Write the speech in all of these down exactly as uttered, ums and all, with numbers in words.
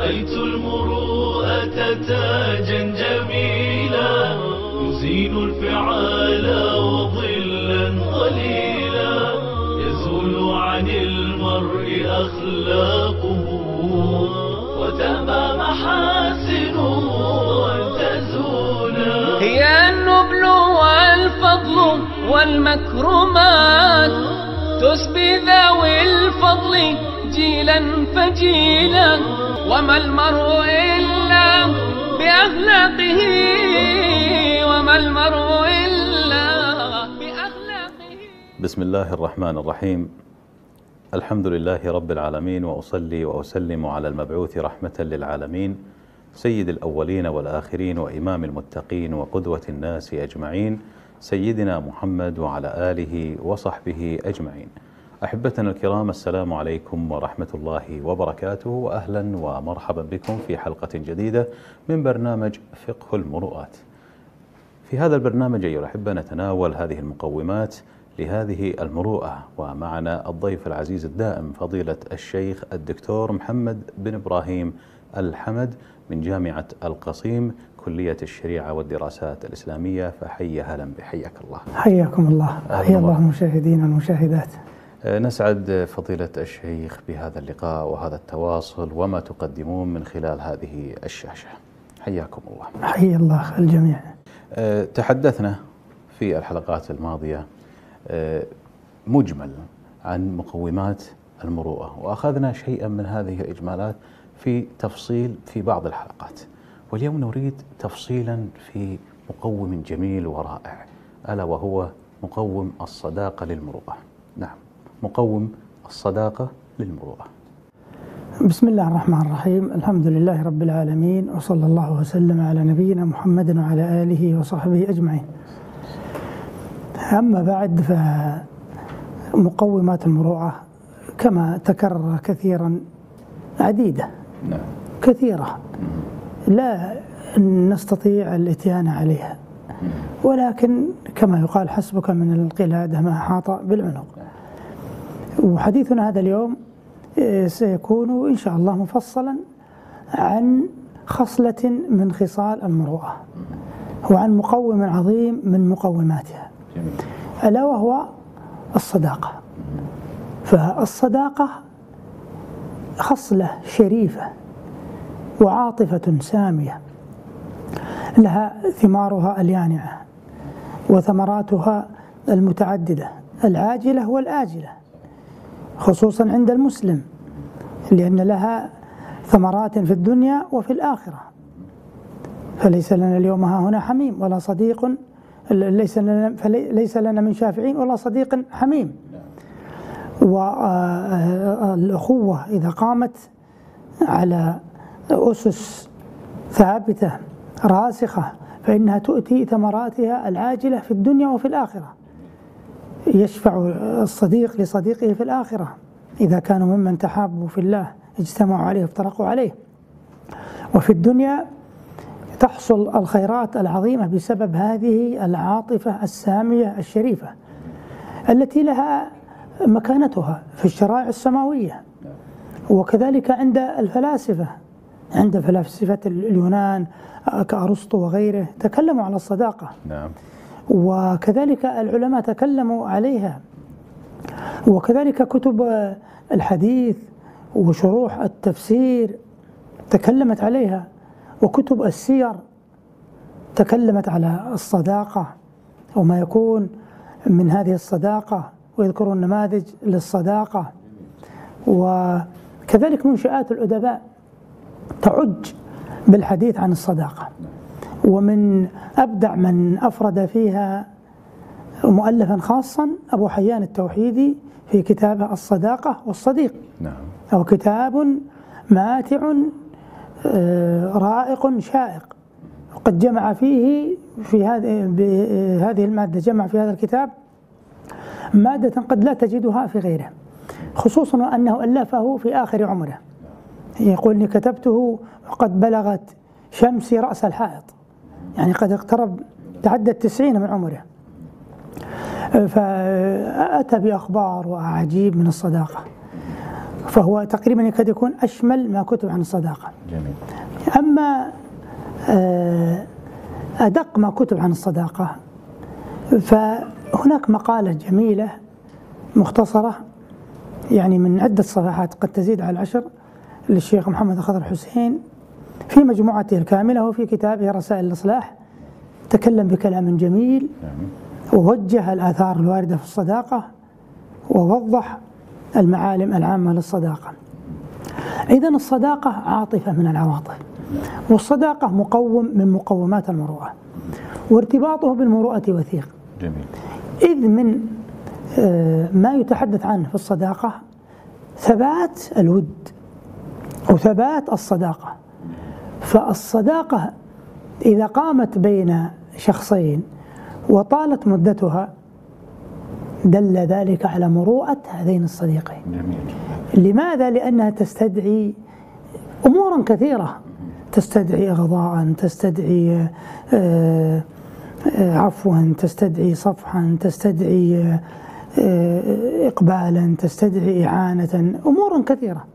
رأيت المروءة تاجا جميلا يزين الفعال وظلا ظليلا يزول عن المرء أخلاقه وتأبى محاسنه أن تزولا. هي النبل والفضل والمكرمات تسبي ذوي الفضل جيلا فجيلا، وما المرء إلا بأخلاقه وما المرء إلا بأخلاقه. بسم الله الرحمن الرحيم. الحمد لله رب العالمين، وأصلي وأسلم على المبعوث رحمة للعالمين سيد الأولين والآخرين وإمام المتقين وقدوة الناس أجمعين، سيدنا محمد وعلى آله وصحبه أجمعين. أحبتنا الكرام، السلام عليكم ورحمة الله وبركاته، وأهلا ومرحبا بكم في حلقة جديدة من برنامج فقه المروءات. في هذا البرنامج أيها الأحبة نتناول هذه المقومات لهذه المروءة، ومعنا الضيف العزيز الدائم فضيلة الشيخ الدكتور محمد بن إبراهيم الحمد من جامعة القصيم كلية الشريعة والدراسات الإسلامية. فحي هلا بحياك الله. حياكم الله. حيا الله المشاهدين والمشاهدات. نسعد فضيلة الشيخ بهذا اللقاء وهذا التواصل وما تقدمون من خلال هذه الشاشة. حياكم الله. حيا الله الجميع. تحدثنا في الحلقات الماضية مجمل عن مقومات المروءة، وأخذنا شيئا من هذه الإجمالات في تفصيل في بعض الحلقات، واليوم نريد تفصيلا في مقوم جميل ورائع، ألا وهو مقوم الصداقة للمروءة. نعم، مقوم الصداقة للمروءة. بسم الله الرحمن الرحيم. الحمد لله رب العالمين، وصلى الله وسلم على نبينا محمد وعلى آله وصحبه أجمعين. أما بعد، فمقومات المروءة كما تكرر كثيرا عديدة. نعم. كثيرة لا نستطيع الاتيان عليها، ولكن كما يقال حسبك من القلادة ما أحاط بالعنق. وحديثنا هذا اليوم سيكون إن شاء الله مفصلا عن خصلة من خصال المروءة، وعن مقوم عظيم من مقوماتها، ألا وهو الصداقة. فالصداقة خصلة شريفة وعاطفة سامية لها ثمارها اليانعة وثمراتها المتعددة العاجلة والآجلة، خصوصا عند المسلم، لأن لها ثمرات في الدنيا وفي الآخرة. فليس لنا اليوم ها هنا حميم ولا صديق، ليس لنا فليس لنا من شافعين ولا صديق حميم. والأخوة إذا قامت على أسس ثابتة راسخة فإنها تؤتي ثمراتها العاجلة في الدنيا وفي الآخرة. يشفع الصديق لصديقه في الآخرة إذا كانوا ممن تحابوا في الله اجتمعوا عليه وافترقوا عليه. وفي الدنيا تحصل الخيرات العظيمة بسبب هذه العاطفة السامية الشريفة التي لها مكانتها في الشرائع السماوية، وكذلك عند الفلاسفة. عند فلاسفة اليونان كأرسطو وغيره تكلموا على الصداقة. نعم. وكذلك العلماء تكلموا عليها، وكذلك كتب الحديث وشروح التفسير تكلمت عليها، وكتب السير تكلمت على الصداقة وما يكون من هذه الصداقة، ويذكرون نماذج للصداقة. وكذلك منشآت الأدباء تعج بالحديث عن الصداقة، ومن أبدع من أفرد فيها مؤلفا خاصا أبو حيان التوحيدي في كتابه الصداقة والصديق. نعم. أو كتاب ماتع رائق شائق، وقد جمع فيه في هذه بهذه المادة جمع في هذا الكتاب مادة قد لا تجدها في غيره، خصوصا أنه ألفه في آخر عمره. يقول إني كتبته وقد بلغت شمسي رأس الحائط، يعني قد اقترب تعدى التسعين من عمره. فأتى بأخبار وأعاجيب من الصداقة، فهو تقريبا يكاد يكون أشمل ما كتب عن الصداقة. جميل. أما أدق ما كتب عن الصداقة فهناك مقالة جميلة مختصرة يعني من عدة صفحات قد تزيد على العشر للشيخ محمد خضر حسين في مجموعته الكاملة وفي كتابه رسائل الإصلاح، تكلم بكلام جميل ووجه الآثار الواردة في الصداقة ووضح المعالم العامة للصداقة. إذن الصداقة عاطفة من العواطف، والصداقة مقوم من مقومات المروءة، وارتباطه بالمروءة وثيق. جميل. إذ من ما يتحدث عنه في الصداقة ثبات الود وثبات الصداقة. فالصداقة إذا قامت بين شخصين وطالت مدتها دل ذلك على مروءة هذين الصديقين. جميل. لماذا؟ لأنها تستدعي أمورا كثيرة، تستدعي إغضاء، تستدعي عفوا، تستدعي صفحا، تستدعي إقبالا، تستدعي إعانة، أمور كثيرة.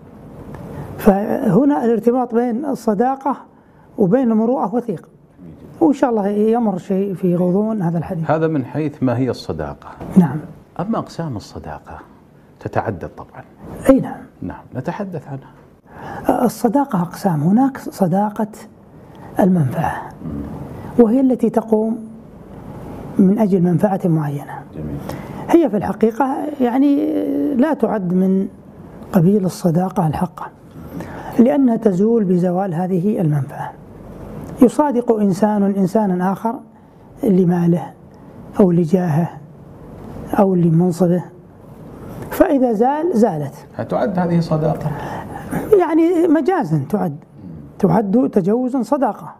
فهنا الارتباط بين الصداقة وبين المروءة وثيق، وإن شاء الله يمر شيء في غضون هذا الحديث. هذا من حيث ما هي الصداقة. نعم. أما أقسام الصداقة تتعدد طبعا. أي نعم. نعم، نتحدث عنها. الصداقة أقسام، هناك صداقة المنفعة وهي التي تقوم من أجل منفعة معينة. جميل. هي في الحقيقة يعني لا تعد من قبيل الصداقة الحقة، لأنها تزول بزوال هذه المنفعة. يصادق إنسان إنسانا آخر لماله أو لجاهه أو لمنصبه، فإذا زال زالت. تعد هذه صداقة؟ يعني مجازا تعد تعد تجوزا صداقة،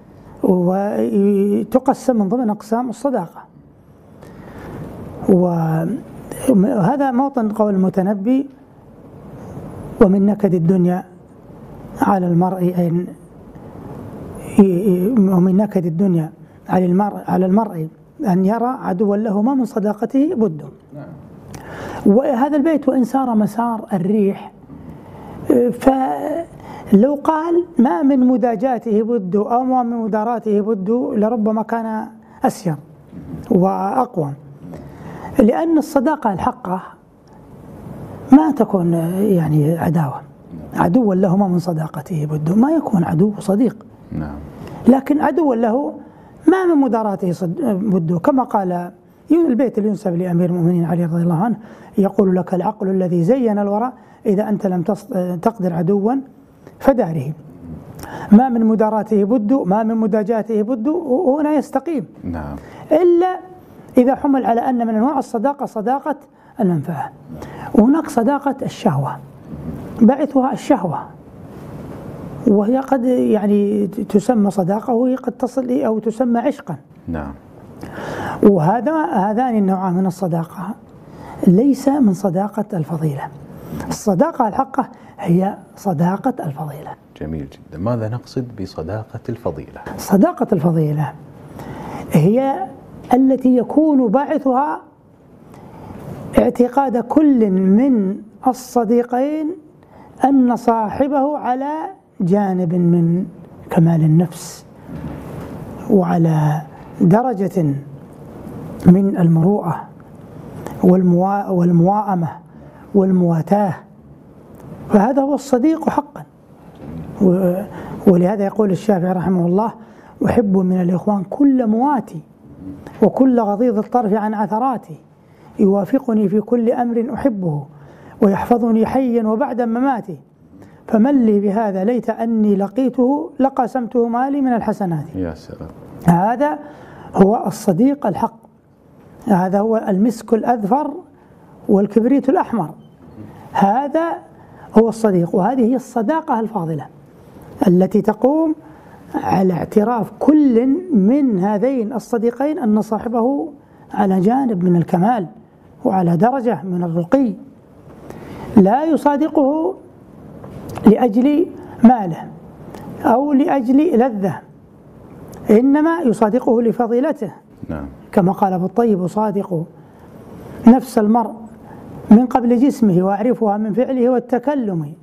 وتقسم من ضمن أقسام الصداقة. وهذا موطن قول المتنبي: ومن نكد الدنيا على المرء أن ومن نكد الدنيا على المرء على المرء أن يرى عدوا له ما من صداقته بد. وهذا البيت وإن سار مسار الريح، فلو قال ما من مداجاته بد أو ما من مداراته بد لربما كان أسير وأقوى، لأن الصداقة الحقة ما تكون يعني عداوة. عدوا له ما من صداقته بد، ما يكون عدو صديق. نعم. لكن عدوا له ما من مداراته بد، كما قال البيت اللي ينسب لأمير المؤمنين علي رضي الله عنه: يقول لك العقل الذي زين الورى إذا أنت لم تقدر عدوا فداره. ما من مداراته بد، ما من مداجاته بد، وهنا يستقيم. نعم. إلا إذا حمل على أن من أنواع الصداقة صداقة المنفعة. وهناك صداقة الشهوة، بعثها الشهوة، وهي قد يعني تسمى صداقة وهي قد تصل أو تسمى عشقا. نعم. وهذا هذان النوعان من الصداقة ليس من صداقة الفضيلة. الصداقة الحقة هي صداقة الفضيلة. جميل جدا. ماذا نقصد بصداقة الفضيلة؟ صداقة الفضيلة هي التي يكون باعثها اعتقاد كل من الصديقين أن صاحبه على جانب من كمال النفس وعلى درجة من المروءة والمواءمة والمواتاة، فهذا هو الصديق حقا. ولهذا يقول الشافعي رحمه الله: أحب من الإخوان كل مواتي وكل غضيض الطرف عن عثراتي، يوافقني في كل أمر أحبه ويحفظني حيا وبعد مماتي، فمن لي بهذا ليت أني لقيته لقسمته مالي من الحسنات. يا سلام. هذا هو الصديق الحق، هذا هو المسك الأذفر والكبريت الأحمر، هذا هو الصديق. وهذه هي الصداقة الفاضلة التي تقوم على اعتراف كل من هذين الصديقين أن صاحبه على جانب من الكمال وعلى درجة من الرقي، لا يصادقه لأجل ماله أو لأجل لذة، إنما يصادقه لفضيلته. نعم. كما قال أبو الطيب: يصادق نفس المرء من قبل جسمه، وأعرفها من فعله والتكلم.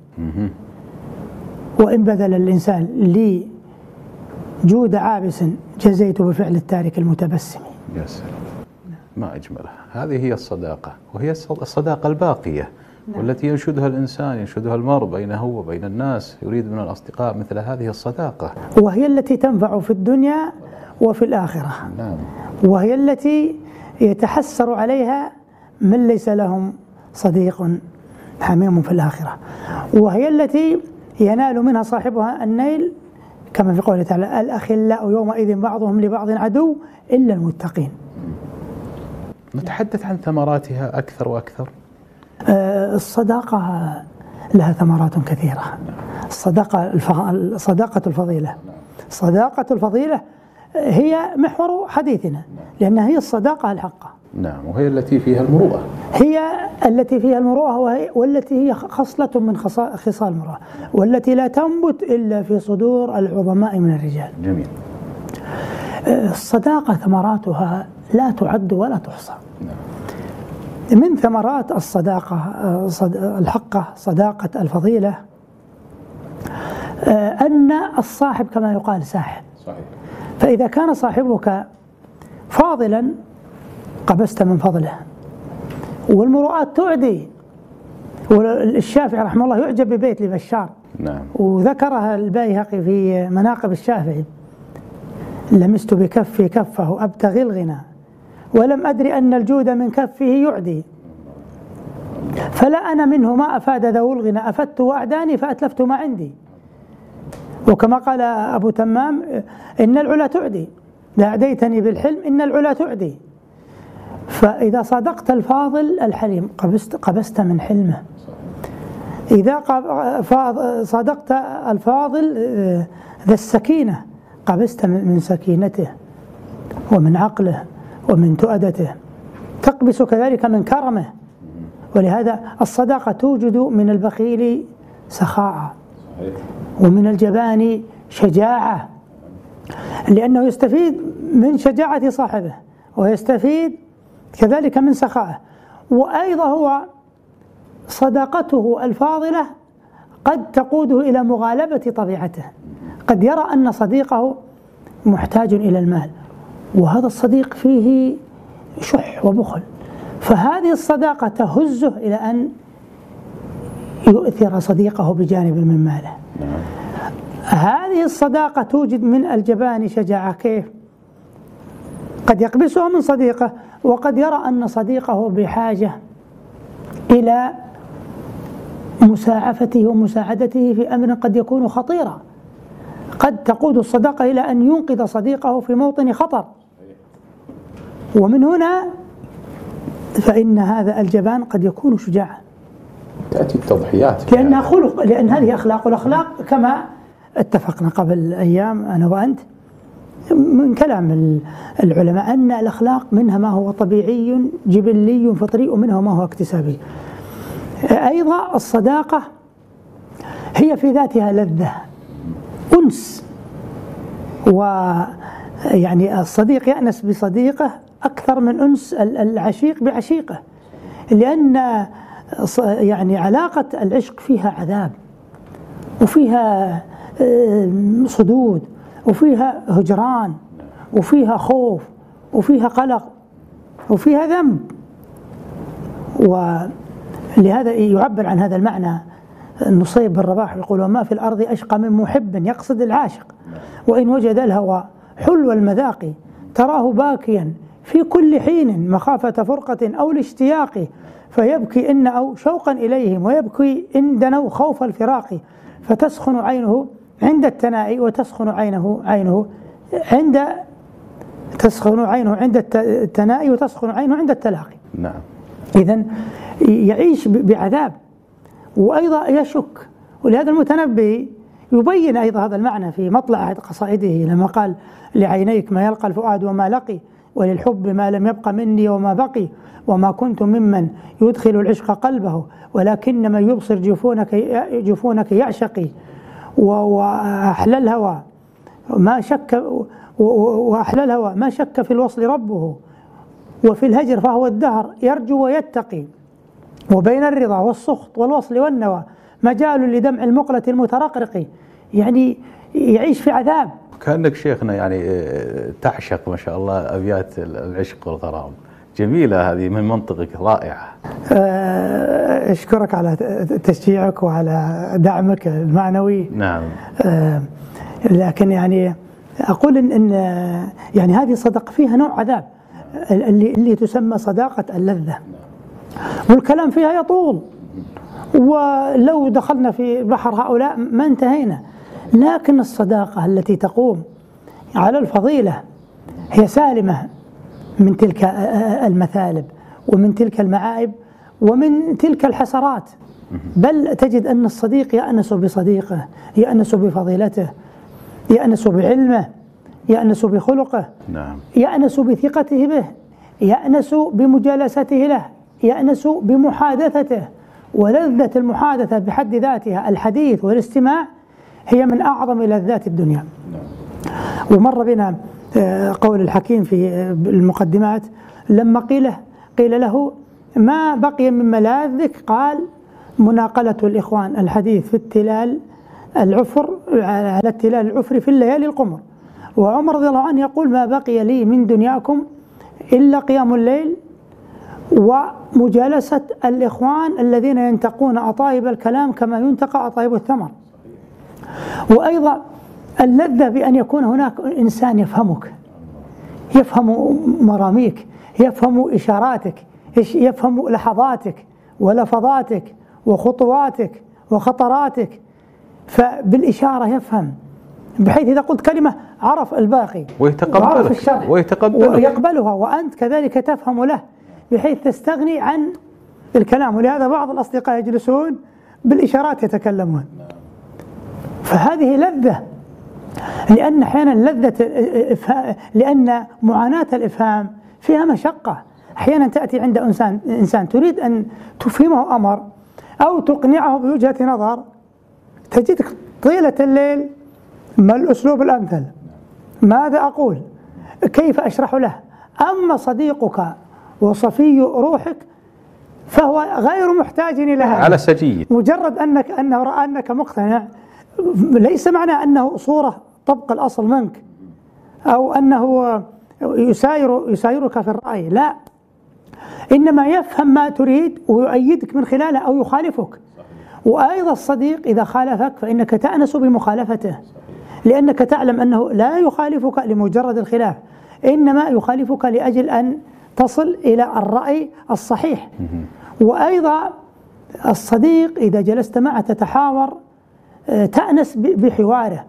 وإن بذل الإنسان لي جود عابس جزيت بفعل التارك المتبسم. يا سلام، ما أجملها. هذه هي الصداقة، وهي الصداقة الباقية. نعم. والتي ينشدها الإنسان، ينشدها المرء بينه وبين الناس، يريد من الأصدقاء مثل هذه الصداقة، وهي التي تنفع في الدنيا وفي الآخرة. نعم. وهي التي يتحسر عليها من ليس لهم صديق حميم في الآخرة، وهي التي ينال منها صاحبها النيل كما في قوله تعالى: الأخلاء يومئذ بعضهم لبعض عدو إلا المتقين. نتحدث عن ثمراتها أكثر وأكثر. الصداقة لها ثمرات كثيرة. الصداقة صداقة الفضيلة، صداقة الفضيلة هي محور حديثنا، لأنها هي الصداقة الحقة. نعم، وهي التي فيها المروءة، هي التي فيها المروءة، وهي والتي هي خصلة من خصال المروءة، والتي لا تنبت إلا في صدور العظماء من الرجال. جميل. الصداقة ثمراتها لا تعد ولا تحصى. نعم. من ثمرات الصداقة الحقة صداقة الفضيلة أن الصاحب كما يقال ساحب. صحيح. فإذا كان صاحبك فاضلا قبست من فضله، والمروءات تعدي. والشافعي رحمه الله يعجب ببيت لبشار. نعم. وذكرها البيهقي في مناقب الشافعي: لمست بكفي كفه أبتغي الغنى ولم أدري أن الجود من كفه يعدي، فلا أنا منه ما أفاد ذو الغنى أفدت وأعداني فأتلفت ما عندي. وكما قال أبو تمام: إن العلا تعدي، لا أعديتني بالحلم إن العلا تعدي. فإذا صادقت الفاضل الحليم قبست, قبست من حلمه. إذا صادقت الفاضل ذا السكينة قبست من سكينته ومن عقله ومن تؤدته، تقبس كذلك من كرمه. ولهذا الصداقة توجد من البخيل سخاء، ومن الجبان شجاعة، لأنه يستفيد من شجاعة صاحبه ويستفيد كذلك من سخائه. وأيضا هو صداقته الفاضلة قد تقوده إلى مغالبة طبيعته، قد يرى أن صديقه محتاج إلى المال، وهذا الصديق فيه شح وبخل، فهذه الصداقة تهزه إلى أن يؤثر صديقه بجانب من ماله. هذه الصداقة توجد من الجبان شجاعة. كيف؟ قد يقبسه من صديقه، وقد يرى أن صديقه بحاجة إلى مساعفته ومساعدته في أمر قد يكون خطيرا، قد تقود الصداقة إلى أن ينقذ صديقه في موطن خطر. ومن هنا فإن هذا الجبان قد يكون شجاعا، تأتي التضحيات لأنها خلق، لأن هذه أخلاق. الأخلاق كما اتفقنا قبل أيام أنا وأنت من كلام العلماء أن الأخلاق منها ما هو طبيعي جبلي فطري، ومنها ما هو اكتسابي. أيضا الصداقة هي في ذاتها لذة، أنس، ويعني الصديق يأنس بصديقه أكثر من أنس العشيق بعشيقه، لأن يعني علاقة العشق فيها عذاب، وفيها صدود، وفيها هجران، وفيها خوف، وفيها قلق، وفيها ذنب. ولهذا يعبر عن هذا المعنى النصيب بن رباح يقول: وما في الأرض أشقى من محب يقصد العاشق، وإن وجد الهوى حلو المذاق تراه باكيا في كل حين مخافة فرقة أو الاشتياق، فيبكي إن أو شوقا إليهم ويبكي إن دنوا خوف الفراق، فتسخن عينه عند التنائي وتسخن عينه عينه عند تسخن عينه عند التنائي وتسخن عينه عند التلاقي. نعم. إذن يعيش بعذاب، وأيضا يشك. ولهذا المتنبي يبين أيضا هذا المعنى في مطلع أحد قصائده لما قال: لعينيك ما يلقى الفؤاد وما لقي، وللحب ما لم يبق مني وما بقي، وما كنت ممن يدخل العشق قلبه، ولكن من يبصر جفونك جفونك يعشقي، وأحلى الهوى ما شك وأحلى الهوى ما شك في الوصل ربه، وفي الهجر فهو الدهر يرجو ويتقي، وبين الرضا والسخط والوصل والنوى مجال لدمع المقلة المترقرق، يعني يعيش في عذاب. كأنك شيخنا يعني تعشق ما شاء الله أبيات العشق والغرام، جميلة هذه من منطقك، رائعة. أشكرك على تشجيعك وعلى دعمك المعنوي. نعم. لكن يعني أقول إن, إن يعني هذه الصداقة فيها نوع عذاب اللي, اللي تسمى صداقة اللذة، والكلام فيها يطول، ولو دخلنا في بحر هؤلاء ما انتهينا. لكن الصداقة التي تقوم على الفضيلة هي سالمة من تلك المثالب ومن تلك المعائب ومن تلك الحسرات، بل تجد أن الصديق يأنس بصديقه، يأنس بفضيلته، يأنس بعلمه، يأنس بخلقه، نعم. يأنس بثقته به، يأنس بمجالسته له، يأنس بمحادثته. ولذة المحادثة بحد ذاتها، الحديث والاستماع، هي من أعظم لذات الدنيا. ومر بنا قول الحكيم في المقدمات لما قيل قيل له ما بقي من ملاذك؟ قال مناقلة الإخوان، الحديث في التلال العفر على التلال العفر في الليالي القمر. وعمر رضي الله عنه يقول ما بقي لي من دنياكم إلا قيام الليل ومجالسة الإخوان الذين ينتقون أطايب الكلام كما ينتقى أطايب الثمر. وأيضا اللذة بأن يكون هناك إنسان يفهمك، يفهم مراميك، يفهم إشاراتك، يفهم لحظاتك ولفظاتك وخطواتك وخطراتك، فبالإشارة يفهم، بحيث إذا قلت كلمة عرف الباقي ويتقبلك الشرح ويتقبلك ويقبلها، وأنت كذلك تفهم له بحيث تستغني عن الكلام. ولهذا بعض الأصدقاء يجلسون بالإشارات يتكلمون، فهذه لذة، لأن أحيانا لذة لأن معاناة الإفهام فيها مشقة. أحيانا تأتي عند إنسان إنسان تريد أن تفهمه أمر أو تقنعه بوجهة نظر، تجدك طيلة الليل ما الأسلوب الأمثل، ماذا أقول، كيف أشرح له. أما صديقك وصفي روحك فهو غير محتاج إلى هذا، على سجية، مجرد أنك أنه رأى أنك مقتنع، ليس معنى أنه صورة طبق الأصل منك أو أنه يساير يسايرك في الرأي، لا، إنما يفهم ما تريد ويؤيدك من خلاله أو يخالفك. وأيضا الصديق إذا خالفك فإنك تأنس بمخالفته، لأنك تعلم أنه لا يخالفك لمجرد الخلاف، إنما يخالفك لأجل أن تصل إلى الرأي الصحيح. وأيضا الصديق إذا جلست معه تتحاور تأنس بحواره،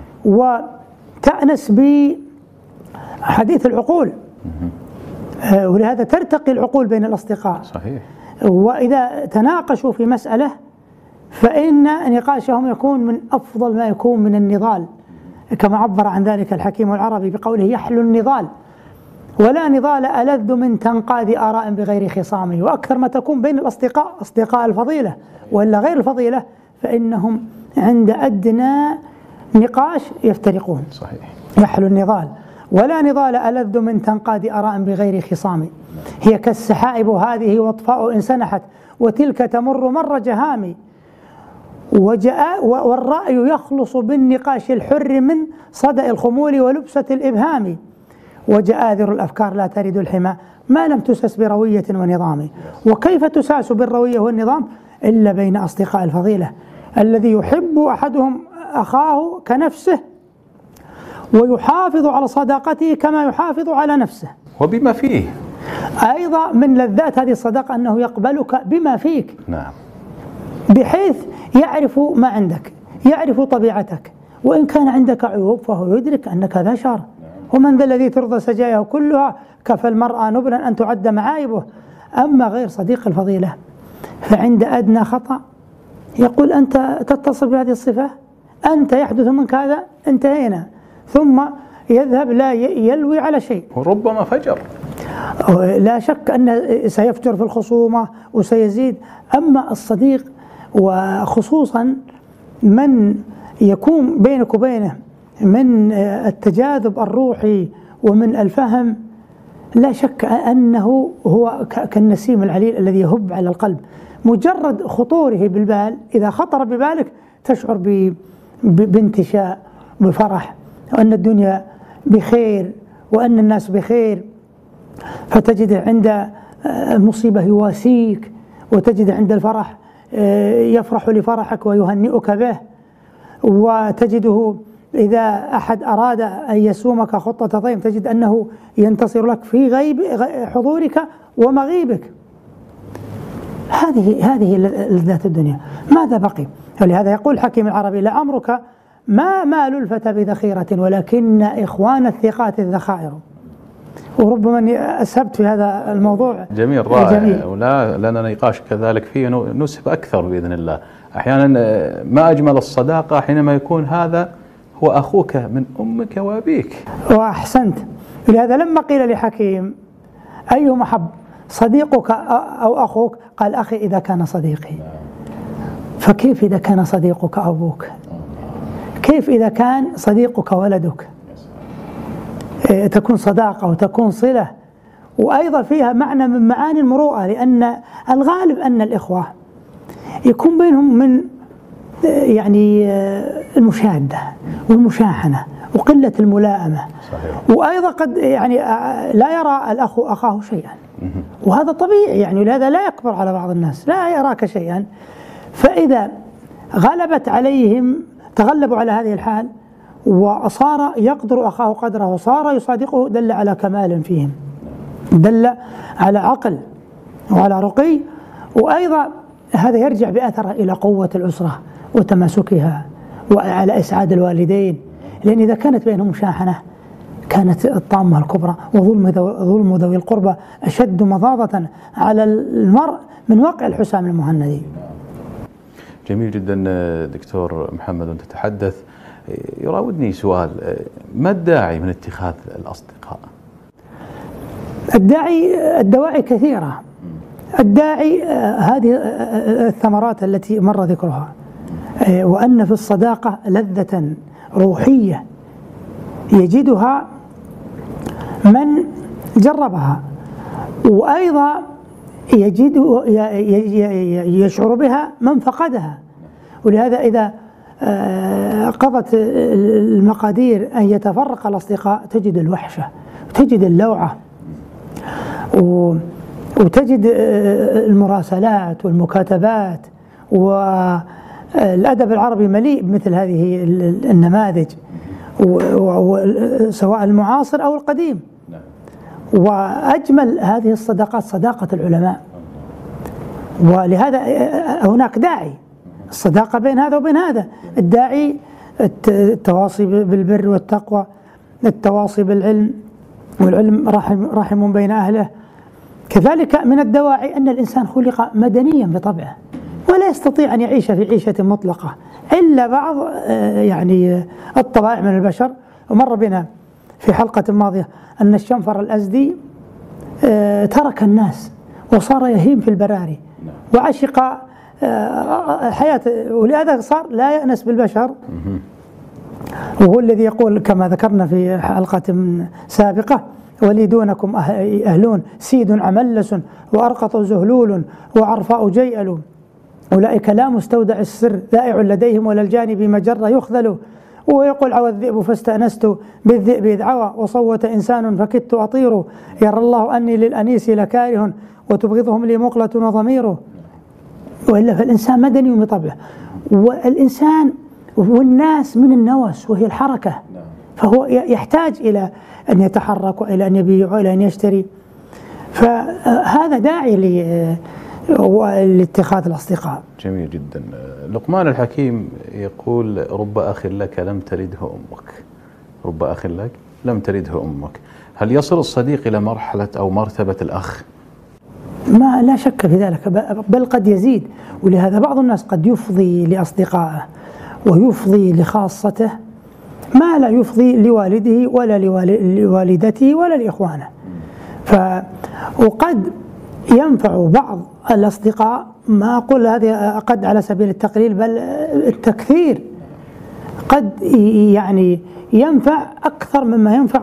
وتأنس بحديث العقول، ولهذا ترتقي العقول بين الأصدقاء. صحيح. وإذا تناقشوا في مسألة فإن نقاشهم يكون من أفضل ما يكون من النضال، كما عبر عن ذلك الحكيم العربي بقوله يحلو النضال، ولا نضال ألذ من تنقاذ آراء بغير خصام. وأكثر ما تكون بين الأصدقاء أصدقاء الفضيلة، وإلا غير الفضيلة فإنهم عند أدنى نقاش يفترقون. صحيح. يحلو النضال، ولا نضال ألذ من تنقاذ آراء بغير خصام. هي كالسحائب هذه واطفاء إن سنحت، وتلك تمر مر جهامي. وجاء والرأي يخلص بالنقاش الحر من صدأ الخمول ولبسة الإبهام. وجآذر الأفكار لا ترد الحمى ما لم تسس بروية ونظام. وكيف تساس بالروية والنظام إلا بين أصدقاء الفضيلة، الذي يحب أحدهم أخاه كنفسه ويحافظ على صداقته كما يحافظ على نفسه وبما فيه. أيضا من لذات هذه الصداقة أنه يقبلك بما فيك. نعم. بحيث يعرف ما عندك، يعرف طبيعتك، وإن كان عندك عيوب فهو يدرك أنك بشر. ومن ذا الذي ترضى سجاياه كلها، كفى المرأة نبلا أن تعد معايبه. أما غير صديق الفضيلة فعند أدنى خطأ يقول أنت تتصف بهذه الصفة، أنت يحدث منك هذا، انتهينا، ثم يذهب لا يلوي على شيء، وربما فجر، لا شك أن سيفجر في الخصومة وسيزيد. أما الصديق وخصوصا من يكون بينك وبينه من التجاذب الروحي ومن الفهم، لا شك أنه هو كالنسيم العليل الذي يهب على القلب، مجرد خطوره بالبال، إذا خطر ببالك تشعر بانتشاء بفرح، وأن الدنيا بخير وأن الناس بخير، فتجد عند المصيبة يواسيك، وتجد عند الفرح يفرح لفرحك ويهنئك به، وتجده إذا أحد أراد أن يسومك خطة ضيم تجد أنه ينتصر لك في غيب حضورك ومغيبك. هذه هذه لذات الدنيا. ماذا بقي؟ ولهذا يقول الحكيم العربي: لعمرك ما مال الفتى بذخيرة ولكن إخوان الثقات الذخائر. وربما أني أسهبت في هذا الموضوع. جميل، رائع، ولا لنا نقاش كذلك فيه نسهب أكثر بإذن الله. أحيانا ما أجمل الصداقة حينما يكون هذا هو أخوك من أمك وأبيك. وأحسنت. لهذا لما قيل لحكيم أيهما أحب، صديقك أو أخوك؟ قال: أخي إذا كان صديقي. فكيف إذا كان صديقك أبوك؟ كيف إذا كان صديقك ولدك؟ تكون صداقة وتكون صلة، وأيضا فيها معنى من معاني المروءة، لأن الغالب أن الإخوة يكون بينهم من يعني المشادة والمشاحنة وقلة الملائمة. صحيح. وأيضا قد يعني لا يرى الأخ أخاه شيئا، وهذا طبيعي يعني، لهذا لا يكبر على بعض الناس، لا يراك شيئا. فإذا غلبت عليهم تغلبوا على هذه الحال وصار يقدر أخاه قدره وصار يصادقه، دل على كمال فيهم، دل على عقل وعلى رقي. وأيضا هذا يرجع بأثره إلى قوة الأسرة وتماسكها وعلى إسعاد الوالدين، لأن إذا كانت بينهم مشاحنة كانت الطامة الكبرى، وظلم ظلم ذوي القربى أشد مضاضة على المرء من وقع الحسام المهندي. جميل جدا دكتور محمد وأنت تتحدث. يراودني سؤال: ما الداعي من اتخاذ الأصدقاء؟ الداعي الدواعي كثيرة. الداعي هذه الثمرات التي مر ذكرها، وأن في الصداقة لذة روحية يجدها من جربها، وأيضا يجد يشعر بها من فقدها. ولهذا إذا قضت المقادير أن يتفرق الأصدقاء تجد الوحشة وتجد اللوعة وتجد المراسلات والمكاتبات، والأدب العربي مليء بمثل هذه النماذج سواء المعاصر أو القديم. وأجمل هذه الصداقات صداقة العلماء، ولهذا هناك داعي الصداقة بين هذا وبين هذا. الداعي التواصي بالبر والتقوى، التواصي بالعلم، والعلم رحم, رحم بين أهله. كذلك من الدواعي أن الإنسان خلق مدنيا بطبعه، ولا يستطيع أن يعيش في عيشة مطلقة إلا بعض يعني الطبائع من البشر. ومر بنا في حلقة ماضية أن الشنفر الأزدي ترك الناس وصار يهيم في البراري وعشق الحياة، ولهذا صار لا يأنس بالبشر. وهو الذي يقول كما ذكرنا في حلقة سابقة: ولي دونكم أهلون سيد عملس وأرقط زهلول وعرفاء جيئل، أولئك لا مستودع السر ذائع لديهم ولا الجانب مجرة يخذل. ويقول: عوى الذئب فاستأنست بالذئب إذ عوى وصوت إنسان فكدت أطير، يرى الله أني للأنيس لكاره وتبغضهم لي مقلة وضمير. وإلا فالإنسان مدني بطبعه، والإنسان والناس من النوس وهي الحركة، فهو يحتاج إلى أن يتحرك وإلى أن يبيع وإلى أن يشتري. فهذا داعي لاتخاذ الأصدقاء. جميل جدا. لقمان الحكيم يقول: رب أخ لك لم تلده أمك. رب أخ لك لم تلده أمك. هل يصل الصديق إلى مرحلة أو مرتبة الأخ؟ ما لا شك في ذلك، بل قد يزيد. ولهذا بعض الناس قد يفضي لأصدقائه ويفضي لخاصته ما لا يفضي لوالده ولا لوالدته ولا لإخوانه. ف وقد ينفع بعض الأصدقاء، ما أقول هذه قد على سبيل التقليل بل التكثير، قد يعني ينفع أكثر مما ينفع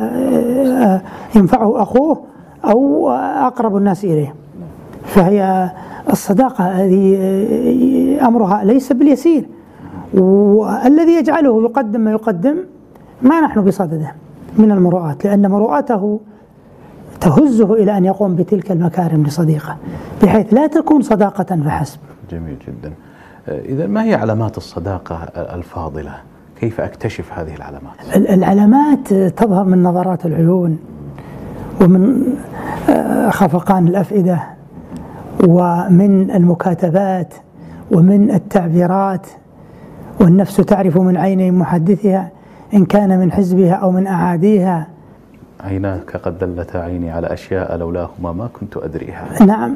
ينفعه أخوه أو أقرب الناس إليه. فهي الصداقة هذه أمرها ليس باليسير، والذي يجعله يقدم ما يقدم ما نحن بصدده من المروءات، لأن مروءته تهزه إلى أن يقوم بتلك المكارم لصديقه، بحيث لا تكون صداقة فحسب. جميل جدا. إذا ما هي علامات الصداقة الفاضلة؟ كيف أكتشف هذه العلامات؟ العلامات تظهر من نظرات العيون، ومن خفقان الأفئدة، ومن المكاتبات، ومن التعبيرات. والنفس تعرف من عين محدثها إن كان من حزبها أو من أعاديها. عيناك قد دلتا عيني على أشياء لولاهما ما كنت أدريها. نعم.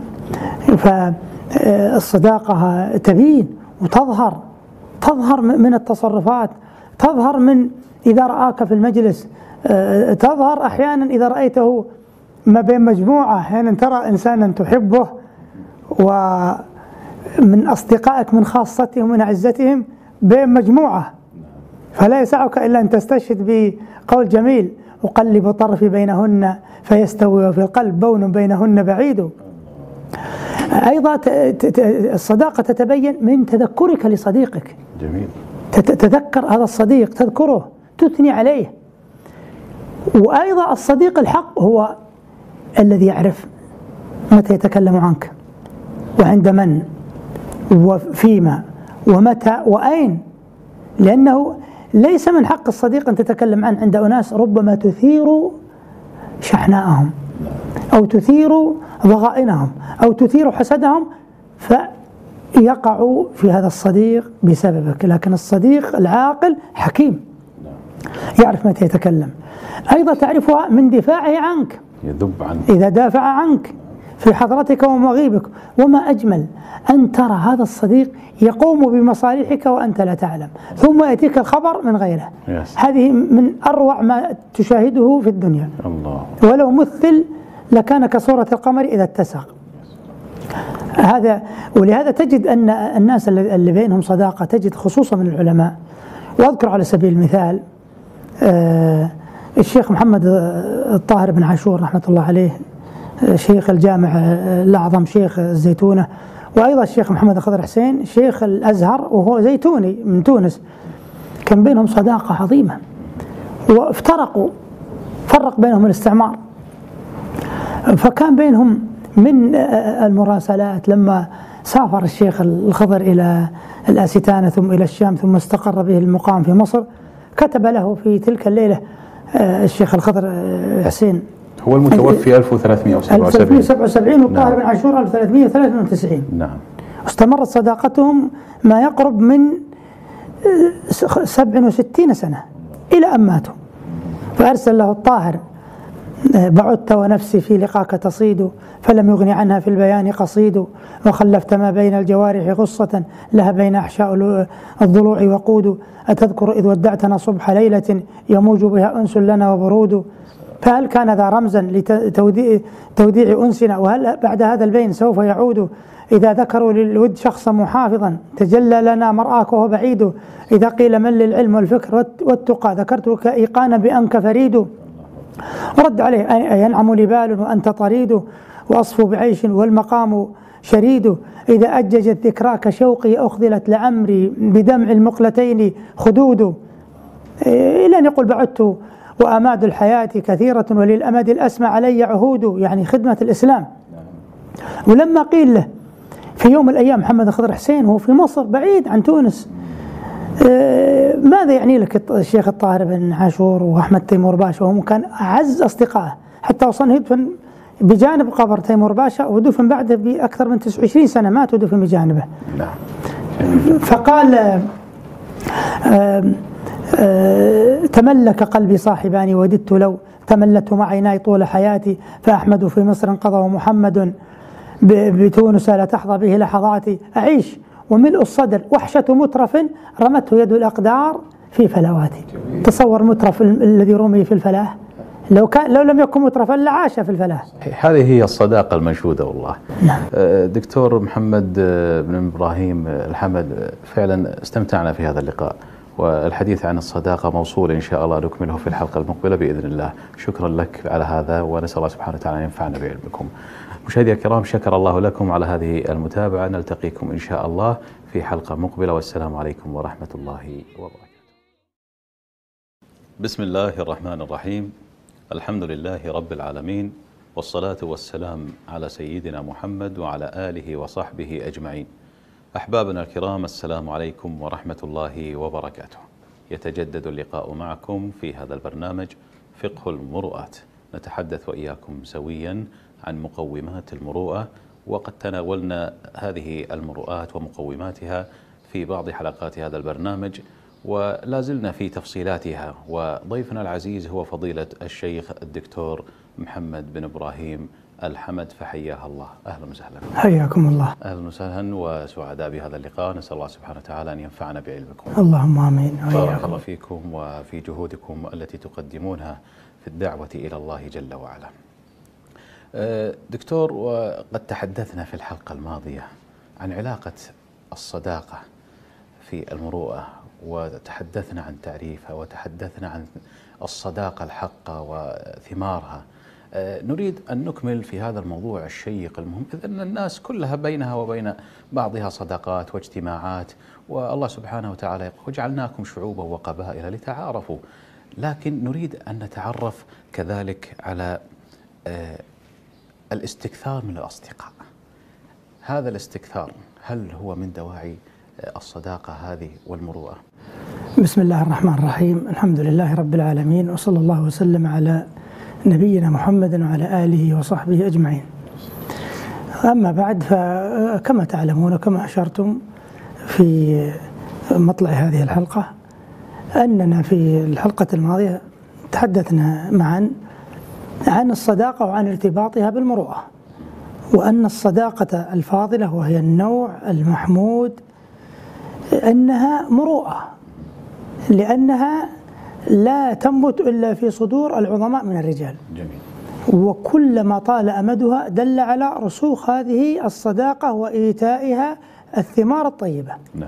فالصداقة تبين وتظهر، تظهر من التصرفات، تظهر من إذا رآك في المجلس، تظهر أحيانا إذا رأيته ما بين مجموعة. أحيانا ترى إنسانا تحبه ومن أصدقائك من خاصتهم من أعزتهم بين مجموعة، فلا يسعك إلا أن تستشهد بقول جميل: أقلب طرفي بينهن فيستوي وفي القلب بون بينهن بعيد. أيضا الصداقة تتبين من تذكرك لصديقك. جميل. تتذكر هذا الصديق، تذكره، تثني عليه. وأيضا الصديق الحق هو الذي يعرف متى يتكلم عنك، وعند من، وفيما، ومتى، وأين. لأنه ليس من حق الصديق أن تتكلم عنه عند أناس ربما تثير شحناءهم، أو تثير ضغائنهم، أو تثير حسدهم، فيقعوا في هذا الصديق بسببك. لكن الصديق العاقل حكيم، يعرف متى يتكلم. أيضا تعرفها من دفاعه عنك، يذب عنك إذا دافع عنك في حضرتك ومغيبك. وما أجمل أن ترى هذا الصديق يقوم بمصالحك وأنت لا تعلم، ثم يأتيك الخبر من غيره. يس. هذه من أروع ما تشاهده في الدنيا. الله. ولو مثل لكان كصورة القمر إذا اتسق. هذا ولهذا تجد أن الناس اللي بينهم صداقة، تجد خصوصا من العلماء. وأذكر على سبيل المثال آه الشيخ محمد الطاهر بن عاشور رحمة الله عليه، شيخ الجامع الأعظم، شيخ الزيتونة. وأيضا الشيخ محمد الخضر حسين شيخ الأزهر وهو زيتوني من تونس. كان بينهم صداقة عظيمة، وافترقوا، فرق بينهم الاستعمار. فكان بينهم من المراسلات لما سافر الشيخ الخضر إلى الأستانة ثم إلى الشام ثم استقر به المقام في مصر، كتب له في تلك الليلة الشيخ الخضر حسين، هو المتوفي ألف وثلاثمئة وسبعة وسبعين والطاهر بن عاشور ألف وثلاثمئة وثلاثة وتسعين. نعم. استمرت صداقتهم ما يقرب من سبع وستين سنة إلى أن ماتوا. فأرسل له الطاهر: بعدت ونفسي في لقاك تصيد، فلم يغني عنها في البيان قصيد، وخلفت ما بين الجوارح غصة، لها بين أحشاء الضلوع وقود، أتذكر إذ ودعتنا صبح ليلة يموج بها أنس لنا وبرود، فهل كان ذا رمزا لتوديع أنسنا، وهل بعد هذا البين سوف يعود، إذا ذكروا للود شخصا محافظا تجلى لنا مرآك وهو بعيد، إذا قيل من للعلم والفكر والتقى ذكرتك إيقانا بأنك فريد. ورد عليه: ينعم لي بال وأنت طريد، وأصفو بعيش والمقام شريد، إذا أججت ذكراك شوقي أخذلت لعمري بدمع المقلتين خدود، إلى أن يقول: بعدت وآماد الحياة كثيرة وللأمد الأسمى علي عهود، يعني خدمة الإسلام. ولما قيل له في يوم من الأيام محمد الخضر حسين وهو في مصر بعيد عن تونس: ماذا يعني لك الشيخ الطاهر بن عاشور وأحمد تيمور باشا، وهم كان أعز أصدقائه، حتى وصل يدفن بجانب قبر تيمور باشا، ودفن بعده بأكثر من تسعة وعشرين سنة مات ودفن بجانبه. فقال: آآ آآ تملك قلبي صاحباني، وددت لو تملته مع عيناي طول حياتي، فأحمد في مصر انقضى ومحمد بتونس لا تحظى به لحظاتي، أعيش وملء الصدر وحشة مترف رمته يد الأقدار في فلواتي. تصور مترف الذي رمي في الفلاة، لو كان لو لم يكن مترفا لعاش في الفلاة. هذه هي الصداقة المنشودة والله. نعم. دكتور محمد بن إبراهيم الحمد، فعلا استمتعنا في هذا اللقاء، والحديث عن الصداقة موصول إن شاء الله، نكمله في الحلقة المقبلة بإذن الله. شكرا لك على هذا، ونسأل الله سبحانه وتعالى أن ينفعنا بعلمكم. مشاهدي الكرام، شكر الله لكم على هذه المتابعة، نلتقيكم إن شاء الله في حلقة مقبلة، والسلام عليكم ورحمة الله وبركاته. بسم الله الرحمن الرحيم، الحمد لله رب العالمين، والصلاة والسلام على سيدنا محمد وعلى آله وصحبه أجمعين. أحبابنا الكرام، السلام عليكم ورحمة الله وبركاته. يتجدد اللقاء معكم في هذا البرنامج فقه المروءات، نتحدث وإياكم سويا عن مقومات المروءة، وقد تناولنا هذه المروءات ومقوماتها في بعض حلقات هذا البرنامج، ولا زلنا في تفصيلاتها. وضيفنا العزيز هو فضيلة الشيخ الدكتور محمد بن إبراهيم الحمد، فحياه الله. أهلا وسهلا. حياكم الله. أهلا وسهلا وسعداء بهذا اللقاء، نسأل الله سبحانه وتعالى أن ينفعنا بعلمكم. اللهم آمين. بارك الله فيكم وفي جهودكم التي تقدمونها في الدعوة إلى الله جل وعلا. دكتور، وقد تحدثنا في الحلقة الماضية عن علاقة الصداقة في المروءة، وتحدثنا عن تعريفها، وتحدثنا عن الصداقة الحقة وثمارها. نريد أن نكمل في هذا الموضوع الشيق المهم، إذ أن الناس كلها بينها وبين بعضها صداقات واجتماعات، والله سبحانه وتعالى يقول: وجعلناكم شعوبا وقبائل لتعارفوا. لكن نريد أن نتعرف كذلك على الاستكثار من الأصدقاء. هذا الاستكثار هل هو من دواعي الصداقة هذه والمروءة؟ بسم الله الرحمن الرحيم، الحمد لله رب العالمين، وصلى الله وسلم على نبينا محمد وعلى آله وصحبه أجمعين. أما بعد، فكما تعلمون وكما أشرتم في مطلع هذه الحلقة أننا في الحلقة الماضية تحدثنا معا عن الصداقة وعن ارتباطها بالمروءة، وأن الصداقة الفاضلة وهي النوع المحمود أنها مروءة، لأنها لا تنبت إلا في صدور العظماء من الرجال. جميل. وكلما طال أمدها دل على رسوخ هذه الصداقة وإيتائها الثمار الطيبة. نعم.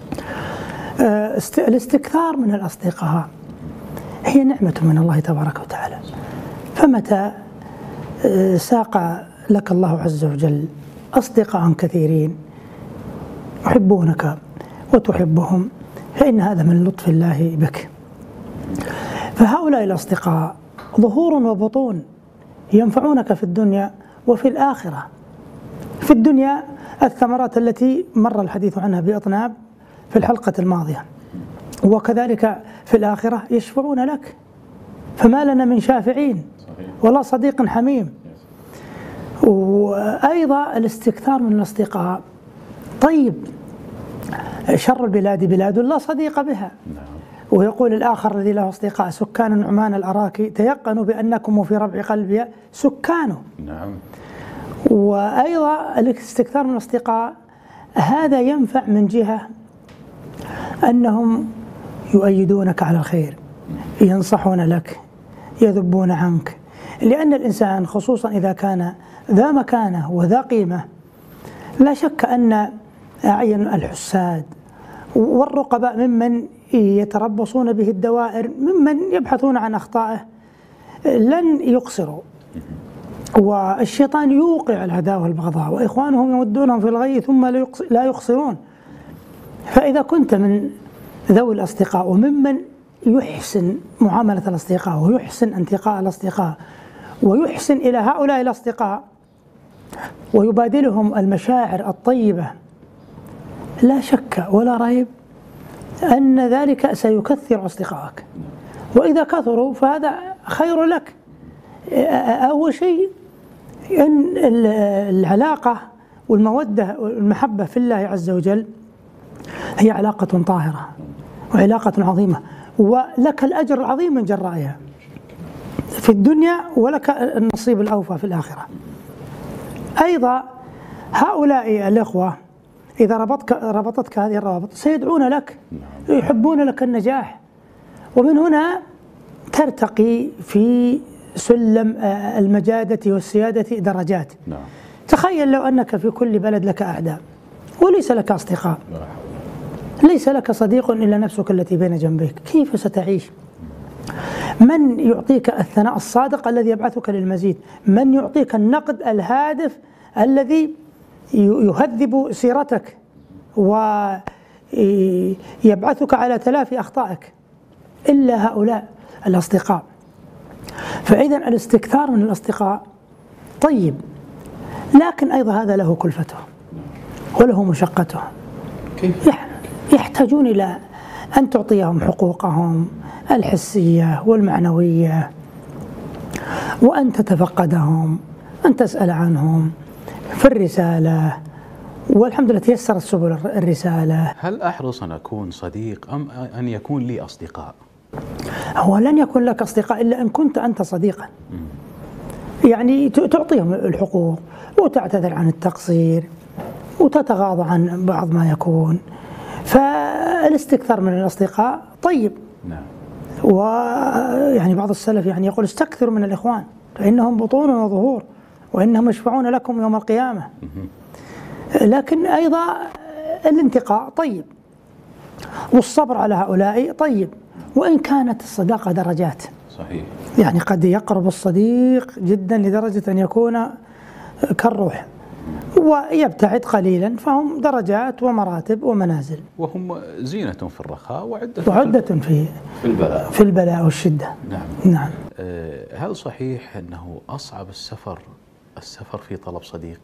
الاستكثار من الأصدقاء هي نعمة من الله تبارك وتعالى، فمتى ساق لك الله عز وجل أصدقاء كثيرين يحبونك وتحبهم، فإن هذا من لطف الله بك. فهؤلاء الأصدقاء ظهور وبطون ينفعونك في الدنيا وفي الآخرة. في الدنيا الثمرات التي مر الحديث عنها بإطناب في الحلقة الماضية، وكذلك في الآخرة يشفعون لك، فما لنا من شافعين ولا صديق حميم. وأيضا الاستكثار من الأصدقاء طيب. شر البلاد بلاد لا صديق بها. ويقول الآخر الذي له أصدقاء: سكان النعمان الأراكي تيقنوا بأنكم في ربع قلبي سكانه. نعم. وأيضا الاستكثار من الأصدقاء هذا ينفع من جهة أنهم يؤيدونك على الخير، ينصحون لك، يذبون عنك، لأن الإنسان خصوصا إذا كان ذا مكانة وذا قيمة لا شك أن أعين الحساد والرقباء ممن يتربصون به الدوائر، ممن يبحثون عن أخطائه، لن يقصروا. والشيطان يوقع العداوة والبغضاء، وإخوانهم يمدونهم في الغي ثم لا يقصرون. فإذا كنت من ذوي الأصدقاء وممن يحسن معاملة الأصدقاء ويحسن انتقاء الأصدقاء ويحسن إلى هؤلاء الأصدقاء ويبادلهم المشاعر الطيبة، لا شك ولا ريب أن ذلك سيكثر أصدقائك. وإذا كثروا فهذا خير لك. أول شيء أن العلاقة والمودة والمحبة في الله عز وجل هي علاقة طاهرة وعلاقة عظيمة، ولك الأجر العظيم من جرائها في الدنيا، ولك النصيب الأوفى في الآخرة. أيضا هؤلاء الإخوة إذا ربطك ربطتك هذه الروابط سيدعون لك، يحبون لك النجاح، ومن هنا ترتقي في سلم المجادة والسيادة درجات. نعم. تخيل لو أنك في كل بلد لك أعداء وليس لك أصدقاء، ليس لك صديق إلا نفسك التي بين جنبيك، كيف ستعيش؟ من يعطيك الثناء الصادق الذي يبعثك للمزيد؟ من يعطيك النقد الهادف الذي يهذب سيرتك ويبعثك على تلافي أخطائك؟ إلا هؤلاء الأصدقاء. فإذا الاستكثار من الأصدقاء طيب، لكن أيضا هذا له كلفته وله مشقته. كيف؟ يحتاجون إلى أن تعطيهم حقوقهم الحسية والمعنوية، وأن تتفقدهم، أن تسأل عنهم في الرسالة، والحمد لله تيسرت سبل الرسالة. هل أحرص أن أكون صديق أم أن يكون لي أصدقاء؟ هو لن يكون لك أصدقاء إلا أن كنت أنت صديقا. يعني تعطيهم الحقوق وتعتذر عن التقصير وتتغاضى عن بعض ما يكون. فالاستكثار من الأصدقاء طيب. نعم. ويعني بعض السلف يعني يقول استكثروا من الإخوان فإنهم بطون وظهور وإنهم يشفعون لكم يوم القيامة. لكن أيضا الانتقاء طيب، والصبر على هؤلاء طيب، وإن كانت الصداقة درجات. صحيح. يعني قد يقرب الصديق جدا لدرجة أن يكون كالروح، ويبتعد قليلا، فهم درجات ومراتب ومنازل. وهم زينة في الرخاء وعدة وعدة في في البلاء في البلاء والشدة. نعم. نعم. هل صحيح أنه أصعب السفر السفر في طلب صديق؟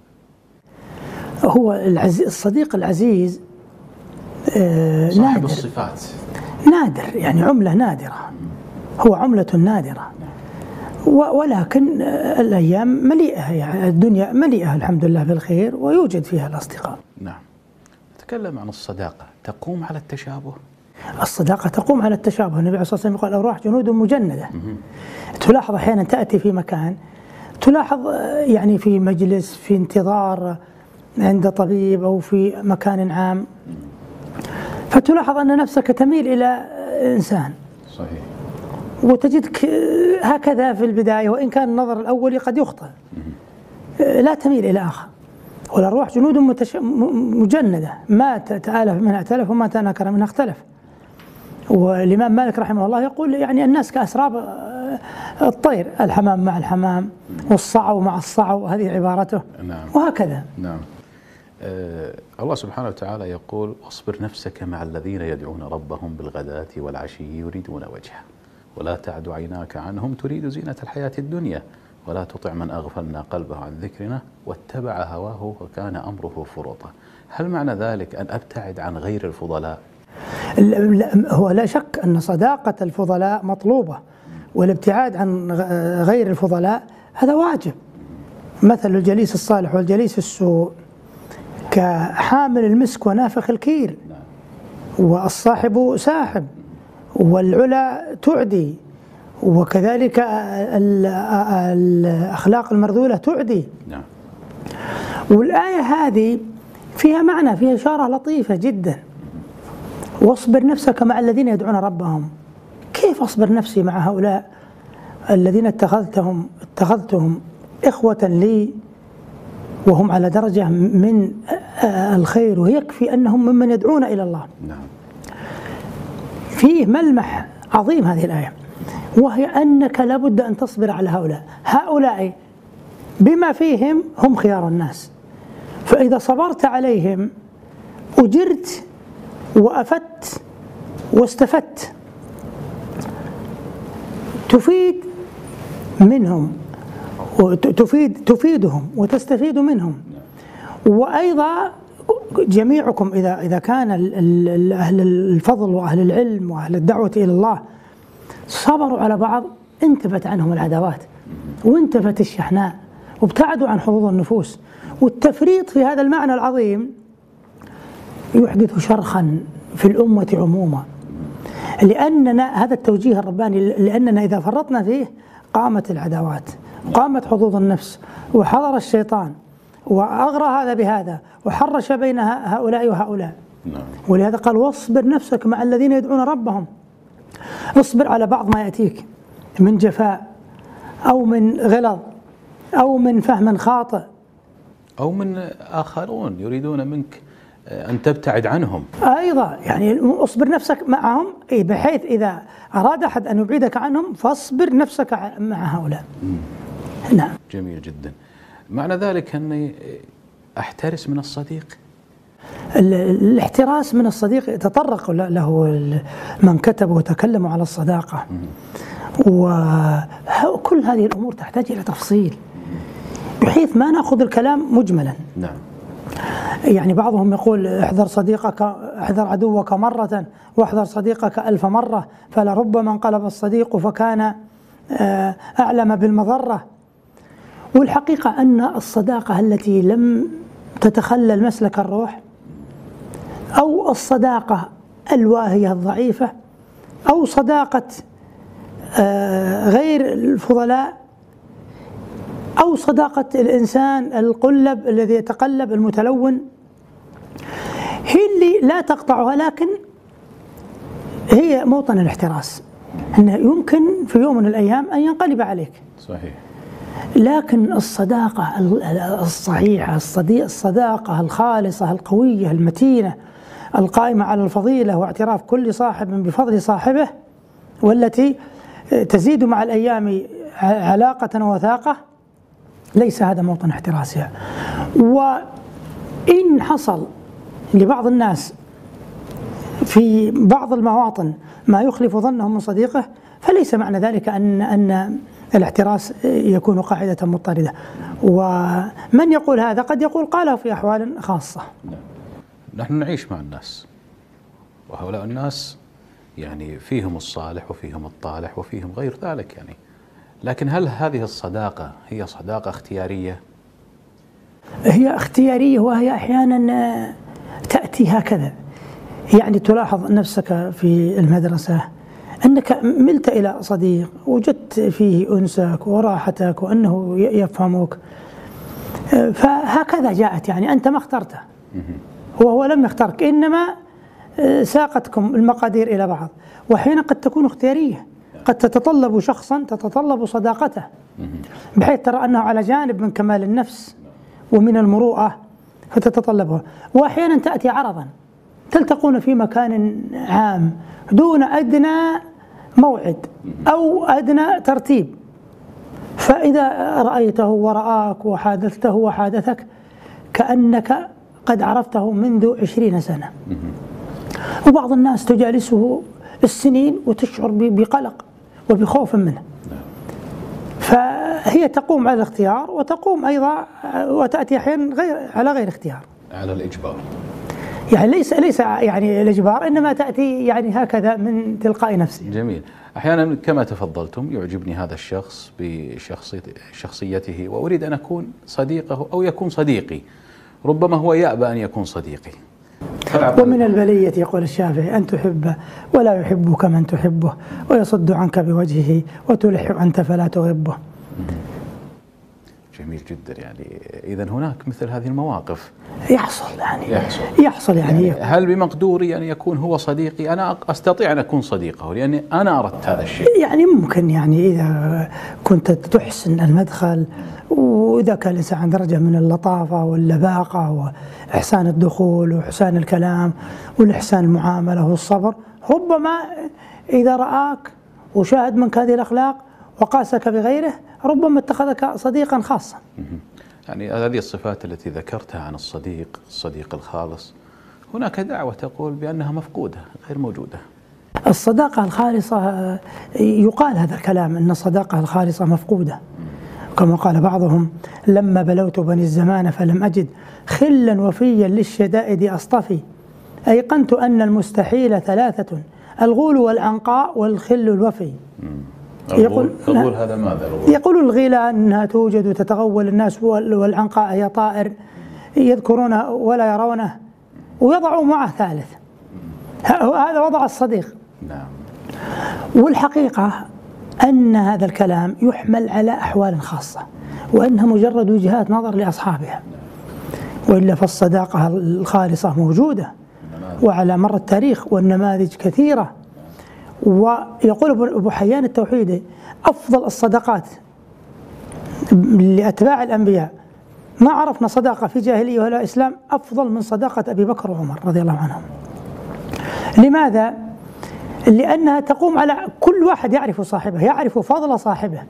هو العزيز الصديق العزيز آه صاحب نادر. الصفات نادر، يعني عملة نادرة، هو عملة نادرة. ولكن الأيام مليئة، يعني الدنيا مليئة الحمد لله بالخير ويوجد فيها الأصدقاء. نعم. نتكلم عن الصداقة، تقوم على التشابه؟ الصداقة تقوم على التشابه. النبي عليه الصلاة والسلام يقول الأرواح جنود مجندة. تلاحظ أحيانا تأتي في مكان، تلاحظ يعني في مجلس، في انتظار عند طبيب أو في مكان عام، فتلاحظ أن نفسك تميل إلى إنسان. صحيح. وتجدك هكذا في البداية، وإن كان النظر الأولي قد يخطئ، لا تميل إلى آخر. والأرواح جنود متش... مجندة، ما تآلف منها ائتلف وما تناكر منها اختلف. والإمام مالك رحمه الله يقول يعني الناس كأسراب الطير، الحمام مع الحمام والصعو مع الصعو، هذه عبارته. نعم. وهكذا. نعم. آه الله سبحانه وتعالى يقول واصبر نفسك مع الذين يدعون ربهم بالغداة والعشي يريدون وجهه ولا تعد عيناك عنهم تريد زينة الحياة الدنيا ولا تطع من أغفلنا قلبه عن ذكرنا واتبع هواه وكان أمره فرطا. هل معنى ذلك أن أبتعد عن غير الفضلاء؟ هو لا شك أن صداقة الفضلاء مطلوبة، والابتعاد عن غير الفضلاء هذا واجب. مثل الجليس الصالح والجليس السوء كحامل المسك ونافخ الكير، والصاحب ساحب، والعلا تعدي، وكذلك الأخلاق المرذولة تعدي. نعم. والآية هذه فيها معنى، فيها إشارة لطيفة جدا. واصبر نفسك مع الذين يدعون ربهم. كيف أصبر نفسي مع هؤلاء الذين اتخذتهم اتخذتهم إخوة لي وهم على درجة من الخير، ويكفي أنهم ممن يدعون إلى الله. نعم. فيه ملمح عظيم هذه الآية، وهي أنك لابد أن تصبر على هؤلاء. هؤلاء بما فيهم هم خيار الناس، فإذا صبرت عليهم أجرت وأفدت واستفدت، تفيد منهم وتفيد تفيدهم وتستفيد منهم. وأيضا جميعكم إذا إذا كان أهل الفضل وأهل العلم وأهل الدعوة إلى الله صبروا على بعض انتفت عنهم العداوات وانتفت الشحناء وابتعدوا عن حظوظ النفوس. والتفريط في هذا المعنى العظيم يحدث شرخا في الأمة عموما، لأننا هذا التوجيه الرباني، لأننا إذا فرطنا فيه قامت العداوات، قامت حظوظ النفس، وحضر الشيطان وأغرى هذا بهذا وحرش بين هؤلاء وهؤلاء. نعم. ولهذا قال واصبر نفسك مع الذين يدعون ربهم. اصبر على بعض ما يأتيك من جفاء أو من غلظ أو من فهم خاطئ أو من آخرون يريدون منك أن تبتعد عنهم أيضا، يعني أصبر نفسك معهم بحيث إذا أراد أحد أن يبعدك عنهم فاصبر نفسك مع هؤلاء. نعم. جميل جدا. معنى ذلك أني أحترس من الصديق؟ الاحتراس من الصديق تطرق له من كتب وتكلموا على الصداقة، وكل هذه الأمور تحتاج إلى تفصيل بحيث ما نأخذ الكلام مجملا. نعم. يعني بعضهم يقول احذر صديقك، احذر عدوك مرة واحذر صديقك ألف مرة، فلربما انقلب الصديق فكان أعلم بالمضرة. والحقيقة أن الصداقة التي لم تتخلل مسلك الروح، أو الصداقة الواهية الضعيفة، أو صداقة غير الفضلاء، أو صداقة الإنسان القلب الذي يتقلب المتلون، هي اللي لا تقطعها، لكن هي موطن الاحتراس، أنه يمكن في يوم من الأيام أن ينقلب عليك. صحيح. لكن الصداقة الصحيحة، الصداقة الخالصة القوية المتينة القائمة على الفضيلة واعتراف كل صاحب بفضل صاحبه، والتي تزيد مع الأيام علاقة ووثاقة، ليس هذا موطن احتراسها. وإن حصل لبعض الناس في بعض المواطن ما يخلف ظنهم من صديقه، فليس معنى ذلك أن أن الاحتراس يكون قاعدة مضطردة. ومن يقول هذا قد يقول قاله في أحوال خاصة. نحن نعيش مع الناس، وهؤلاء الناس يعني فيهم الصالح وفيهم الطالح وفيهم غير ذلك يعني، لكن هل هذه الصداقة هي صداقة اختيارية؟ هي اختيارية، وهي أحيانا تأتي هكذا. يعني تلاحظ نفسك في المدرسة أنك ملت إلى صديق وجدت فيه أنسك وراحتك وأنه يفهمك، فهكذا جاءت، يعني أنت ما اخترته وهو لم يختارك، إنما ساقتكم المقادير إلى بعض. وحين قد تكون اختيارية، قد تتطلب شخصا تتطلب صداقته، بحيث ترى أنه على جانب من كمال النفس ومن المروءة فتتطلبه. وأحيانا تأتي عرضا، تلتقون في مكان عام دون أدنى موعد أو أدنى ترتيب، فإذا رأيته ورآك وحادثته وحادثك كأنك قد عرفته منذ عشرين سنة. وبعض الناس تجالسه السنين وتشعر بقلق وبخوف منه، فهي تقوم على الاختيار وتقوم أيضا وتأتي أحيانا غير على غير اختيار، على الإجبار. يعني ليس ليس يعني الإجبار، إنما تأتي يعني هكذا من تلقاء نفسه. جميل. أحيانا كما تفضلتم يعجبني هذا الشخص بشخصيته وأريد أن أكون صديقه أو يكون صديقي، ربما هو يأبى أن يكون صديقي. ومن البلية يقول الشافعي أن تحبه ولا يحبك من تحبه، ويصد عنك بوجهه وتلح أنت فلا تغبه. جميل جدا. يعني إذا هناك مثل هذه المواقف يحصل يعني يحصل, يحصل يعني, يعني هل بمقدوري أن يكون هو صديقي؟ أنا أستطيع أن أكون صديقه لأني أنا أردت هذا الشيء. يعني ممكن، يعني إذا كنت تحسن المدخل، وإذا كان الإنسان عن درجة من اللطافة واللباقة وإحسان الدخول وإحسان الكلام والإحسان المعاملة والصبر، ربما إذا رآك وشاهد منك هذه الأخلاق وقاسك بغيره ربما اتخذك صديقا خاصا. يعني هذه الصفات التي ذكرتها عن الصديق، الصديق الخالص، هناك دعوة تقول بأنها مفقودة غير موجودة. الصداقة الخالصة يقال هذا الكلام أن الصداقة الخالصة مفقودة، كما قال بعضهم: لما بلوت بني الزمان فلم أجد خلا وفيا للشدائد أصطفي، أيقنت أن المستحيل ثلاثة: الغول والعنقاء والخل الوفي. يقول الغول هذا ماذا؟ يقول الغيلة أنها توجد وتتغول الناس، والعنقاء هي طائر يذكرونه ولا يرونه، ويضعوا معه ثالث. هذا وضع الصديق. نعم. والحقيقة أن هذا الكلام يحمل على أحوال خاصة، وأنها مجرد وجهات نظر لأصحابها، وإلا فالصداقة الخالصة موجودة وعلى مر التاريخ والنماذج كثيرة. ويقول أبو حيان التوحيدي: أفضل الصداقات لأتباع الأنبياء ما عرفنا صداقة في جاهلية ولا إسلام أفضل من صداقة أبي بكر وعمر رضي الله عنهم. لماذا؟ لأنها تقوم على كل واحد يعرف صاحبه، يعرف فضل صاحبه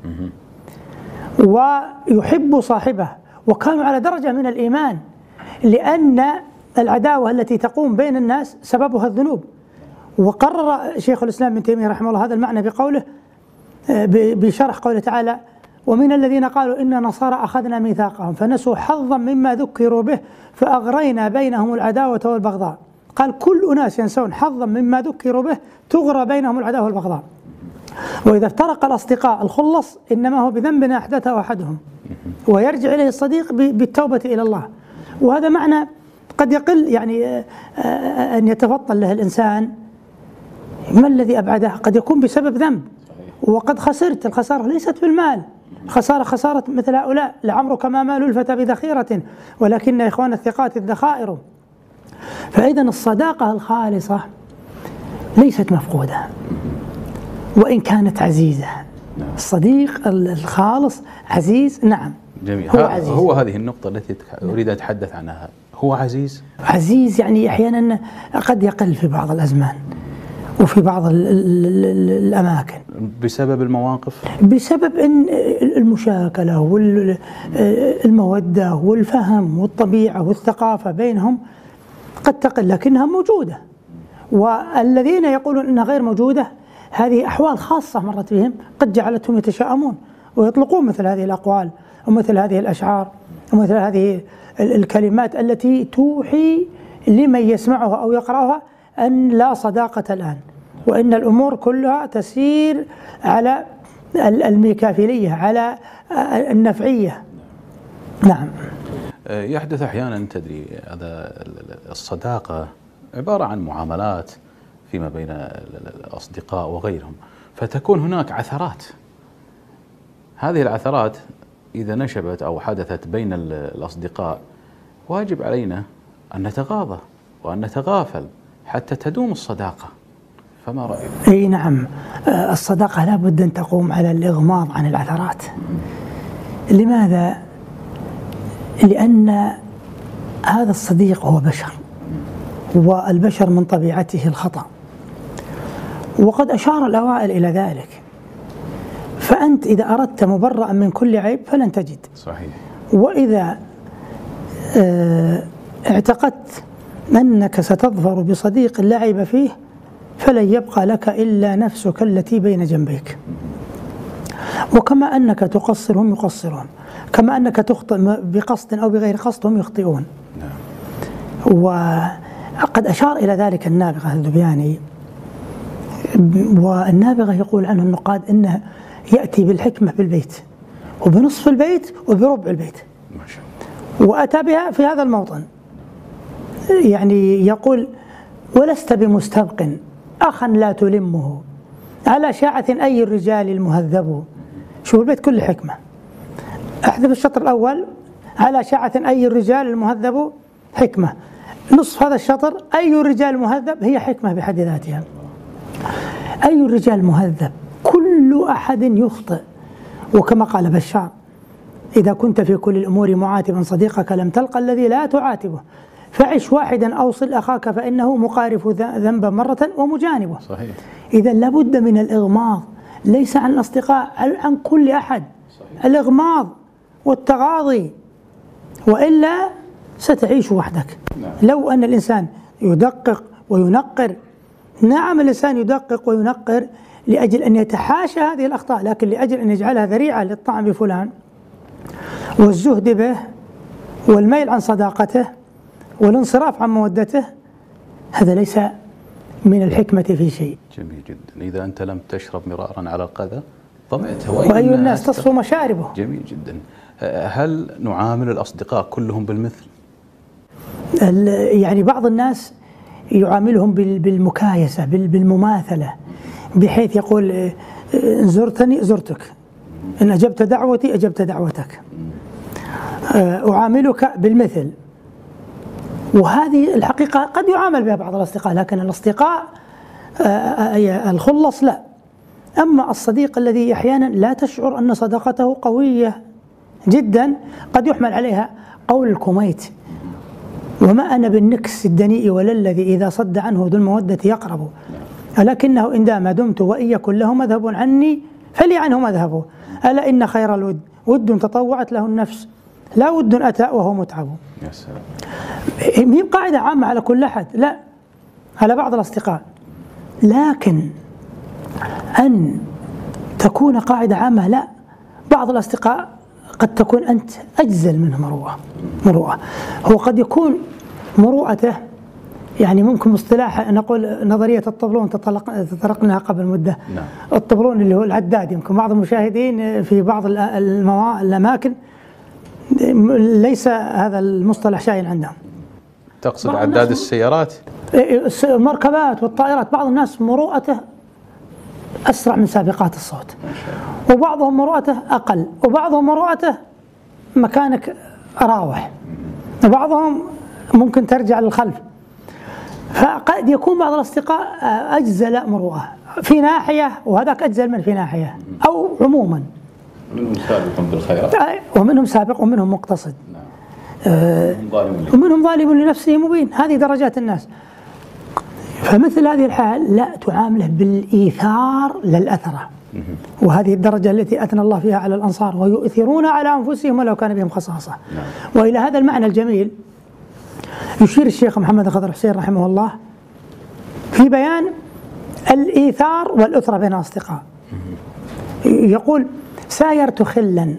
ويحب صاحبه، وكانوا على درجة من الإيمان، لأن العداوة التي تقوم بين الناس سببها الذنوب. وقرر شيخ الإسلام ابن تيمية رحمه الله هذا المعنى بقوله بشرح قوله تعالى: ومن الذين قالوا إن نصارى أخذنا ميثاقهم فنسوا حظا مما ذكروا به فأغرينا بينهم العداوة والبغضاء. قال كل أناس ينسون حظا مما ذكروا به تغرى بينهم العداوة والبغضاء. وإذا افترق الأصدقاء الخلص إنما هو بذنب أحدثه أحدهم، ويرجع إليه الصديق بالتوبة إلى الله. وهذا معنى قد يقل يعني أن يتفطن له الإنسان. ما الذي أبعده؟ قد يكون بسبب ذنب، وقد خسرت. الخسارة ليست بالمال، الخسارة خسارة مثل هؤلاء. لعمرك ما مال الفتى بذخيرة ولكن إخوان الثقات الذخائر. فإذا الصداقة الخالصة ليست مفقودة وإن كانت عزيزة. الصديق الخالص عزيز، نعم. جميل. هو, عزيز. هو هذه النقطة التي أريد أن أتحدث عنها. هو عزيز. عزيز يعني أحيانا قد يقل في بعض الأزمان وفي بعض ال ال ال الأماكن بسبب المواقف، بسبب إن المشاكلة والمودة والفهم والطبيعة والثقافة بينهم قد تقل، لكنها موجودة. والذين يقولون أنها غير موجودة هذه أحوال خاصة مرت بهم قد جعلتهم يتشاءمون ويطلقون مثل هذه الأقوال ومثل هذه الأشعار ومثل هذه الكلمات التي توحي لمن يسمعها أو يقرأها أن لا صداقة الآن، وإن الأمور كلها تسير على الميكافيلية، على النفعية. نعم. يحدث أحيانا تدري هذا الصداقة عبارة عن معاملات فيما بين الأصدقاء وغيرهم، فتكون هناك عثرات. هذه العثرات إذا نشبت أو حدثت بين الأصدقاء واجب علينا أن نتغاضى وأن نتغافل حتى تدوم الصداقة. فما رأيك؟ أي نعم، الصداقة لا بد أن تقوم على الإغماض عن العثرات. لماذا؟ لأن هذا الصديق هو بشر، والبشر من طبيعته الخطأ، وقد أشار الأوائل إلى ذلك. فأنت إذا أردت مبرأ من كل عيب فلن تجد. صحيح. وإذا اه اعتقدت أنك ستظفر بصديق لا عيب فيه فلن يبقى لك إلا نفسك التي بين جنبيك. وكما أنك تقصر هم يقصرون، كما أنك تخطئ بقصد أو بغير قصد هم يخطئون. وقد أشار إلى ذلك النابغة الذبياني، والنابغة يقول عنه النقاد إنه يأتي بالحكمة بالبيت وبنصف البيت وبربع البيت، ما شاء الله. وأتى بها في هذا الموطن، يعني يقول: ولست بمستبق أخا لا تلمه على شاعة أي الرجال المهذب. شوف البيت كل حكمة. أحذف الشطر الأول: على شاعة أي الرجال المهذب حكمة. نصف هذا الشطر: أي الرجال مهذب، هي حكمة بحد ذاتها. أي الرجال مهذب، كل أحد يخطئ. وكما قال بشار: إذا كنت في كل الأمور معاتبا صديقك لم تلقى الذي لا تعاتبه، فعش واحدا أوصل أخاك فإنه مقارف ذنبا مرة ومجانبه. صحيح. إذا لابد من الإغماض، ليس عن الأصدقاء، عن كل أحد. صحيح. الإغماض والتغاضي، وإلا ستعيش وحدك. نعم. لو أن الإنسان يدقق وينقر، نعم الإنسان يدقق وينقر لأجل أن يتحاشى هذه الأخطاء، لكن لأجل أن يجعلها ذريعة للطعن بفلان والزهد به والميل عن صداقته والانصراف عن مودته، هذا ليس من الحكمة في شيء. جميل جدا. إذا أنت لم تشرب مرارا على القذى ظمأت، وأي الناس تصفو مشاربه. جميل جدا. هل نعامل الأصدقاء كلهم بالمثل؟ يعني بعض الناس يعاملهم بالمكايسة، بالمماثلة، بحيث يقول: إن زرتني زرتك، إن أجبت دعوتي أجبت دعوتك، أعاملك بالمثل. وهذه الحقيقة قد يعامل بها بعض الأصدقاء، لكن الأصدقاء الخلص لا. أما الصديق الذي أحيانا لا تشعر أن صداقته قوية جدا قد يحمل عليها قول الكوميت: وما أنا بالنكس الدنيء ولا الذي إذا صد عنه ذو المودة يقرب، لكنه إن دام دمت وإن يكن له مذهب عني فلي عنه مذهبه، ألا إن خير الود ود تطوعت له النفس لا ود أتى وهو متعب. يا سلام. هي قاعدة عامة على كل أحد، لا، على بعض الأصدقاء، لكن أن تكون قاعدة عامة لا، بعض الأصدقاء قد تكون أنت أجزل منه مروءة مروءة هو قد يكون مروءته يعني ممكن مصطلح نقول نظرية الطبلون تطرق تطرقناها قبل مدة. نعم. الطبلون اللي هو العداد، يمكن بعض المشاهدين في بعض الموا... الأماكن ليس هذا المصطلح شائع عندهم. تقصد عداد السيارات؟ المركبات والطائرات، بعض الناس مروءته أسرع من سابقات الصوت، وبعضهم مروءته أقل، وبعضهم مروءته مكانك راوح، وبعضهم ممكن ترجع للخلف. فقد يكون بعض الأصدقاء أجزل مروءة في ناحية وهذاك أجزل من في ناحية، أو عموما منهم سابق بالخيرات ومنهم سابق ومنهم مقتصد. نعم. آه ومنهم ظالم لنفسه مبين. هذه درجات الناس. فمثل هذه الحال لا تعامله بالإيثار للأثرة، وهذه الدرجة التي أثنى الله فيها على الأنصار: ويؤثرون على أنفسهم ولو كان بهم خصاصة. نعم. وإلى هذا المعنى الجميل يشير الشيخ محمد الخضر حسين رحمه الله في بيان الإيثار والأثرة بين الأصدقاء. يقول: سايرت خلا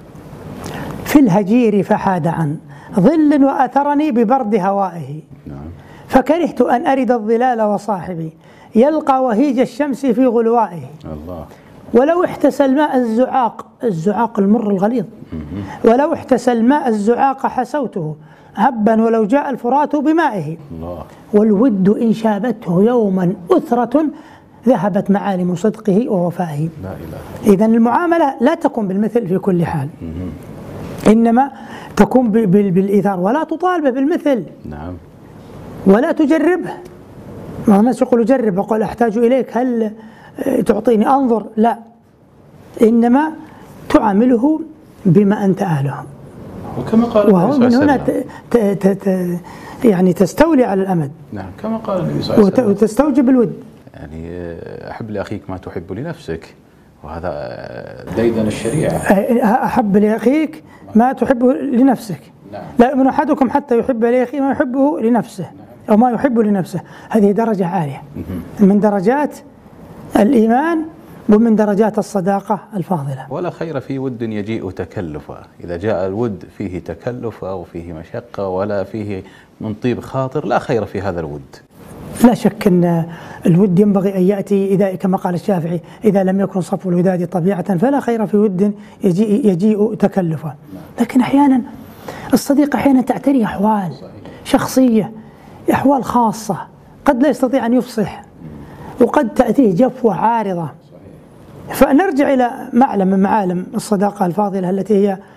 في الهجير فحاد عن ظل وأثرني ببرد هوائه، فكرهت أن أرد الظلال وصاحبي يلقى وهيج الشمس في غلوائه. الله. ولو احتسى الماء الزعاق، الزعاق المر الغليظ، ولو احتسى الماء الزعاق حسوته هبا ولو جاء الفرات بمائه. الله. والود إن شابته يوما أثرة ذهبت معالم صدقه ووفائه. لا إله. إذن المعاملة لا تكون بالمثل في كل حال، إنما تكون بالإيثار، ولا تطالب بالمثل. نعم. ولا تجربه. ما الناس يقولوا جرب، أقول أحتاج إليك، هل تعطيني أنظر؟ لا، إنما تعامله بما أنت أهله. وكما قال وهو من هنا ت ت ت يعني تستولي على الأمد. نعم، كما قال النبي صلى الله عليه وسلم: وتستوجب الود. يعني أحب لأخيك ما تحب لنفسك، وهذا ديدن الشريعة. أحب لأخيك ما تحبه لنفسك. نعم. لا يؤمن أحدكم حتى يحب لأخيه ما يحبه لنفسه. نعم. أو ما يحب لنفسه. هذه درجة عالية من درجات الإيمان ومن درجات الصداقة الفاضلة. ولا خير في ود يجيء تكلفا. إذا جاء الود فيه تكلف أو فيه مشقة ولا فيه من طيب خاطر، لا خير في هذا الود. لا شك أن الود ينبغي أن يأتي إذا كما قال الشافعي: إذا لم يكن صفو الوداد طبيعة فلا خير في ود يجيء, يجيء تكلفا. لكن أحيانا الصديق أحيانا تعتري أحوال شخصية، أحوال خاصة، قد لا يستطيع أن يفصح، وقد تأتيه جفوة عارضة. فنرجع إلى معلم من معالم الصداقة الفاضلة التي هي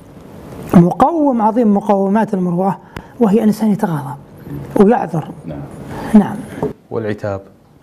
مقوم عظيم مقومات المروءة، وهي أن الإنسان يتغاضى ويعذر. نعم. نعم. والعتاب؟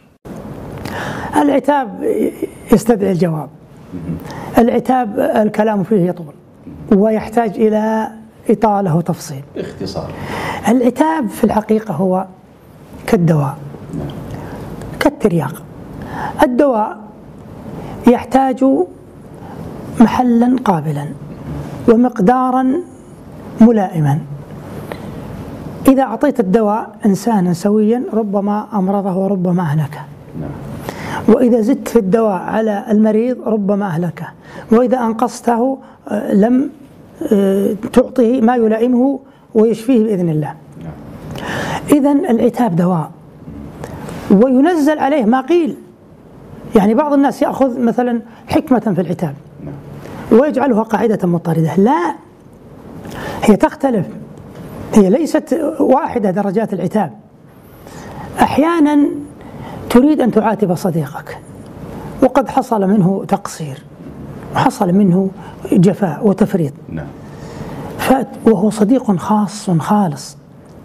العتاب يستدعي الجواب. العتاب الكلام فيه يطول ويحتاج إلى إطالة وتفصيل. باختصار، العتاب في الحقيقة هو كالدواء، كالترياق. الدواء يحتاج محلا قابلا ومقدارا ملائما. إذا أعطيت الدواء إنسانا سويا ربما أمرضه وربما أهلكه، وإذا زدت في الدواء على المريض ربما أهلكه، وإذا أنقصته لم تعطيه ما يلائمه ويشفيه بإذن الله. إذن العتاب دواء، وينزل عليه ما قيل. يعني بعض الناس يأخذ مثلا حكمة في العتاب ويجعلها قاعدة مضطردة. لا، هي تختلف، هي ليست واحدة درجات العتاب. أحيانا تريد أن تعاتب صديقك وقد حصل منه تقصير وحصل منه جفاء وتفريط، وهو صديق خاص خالص،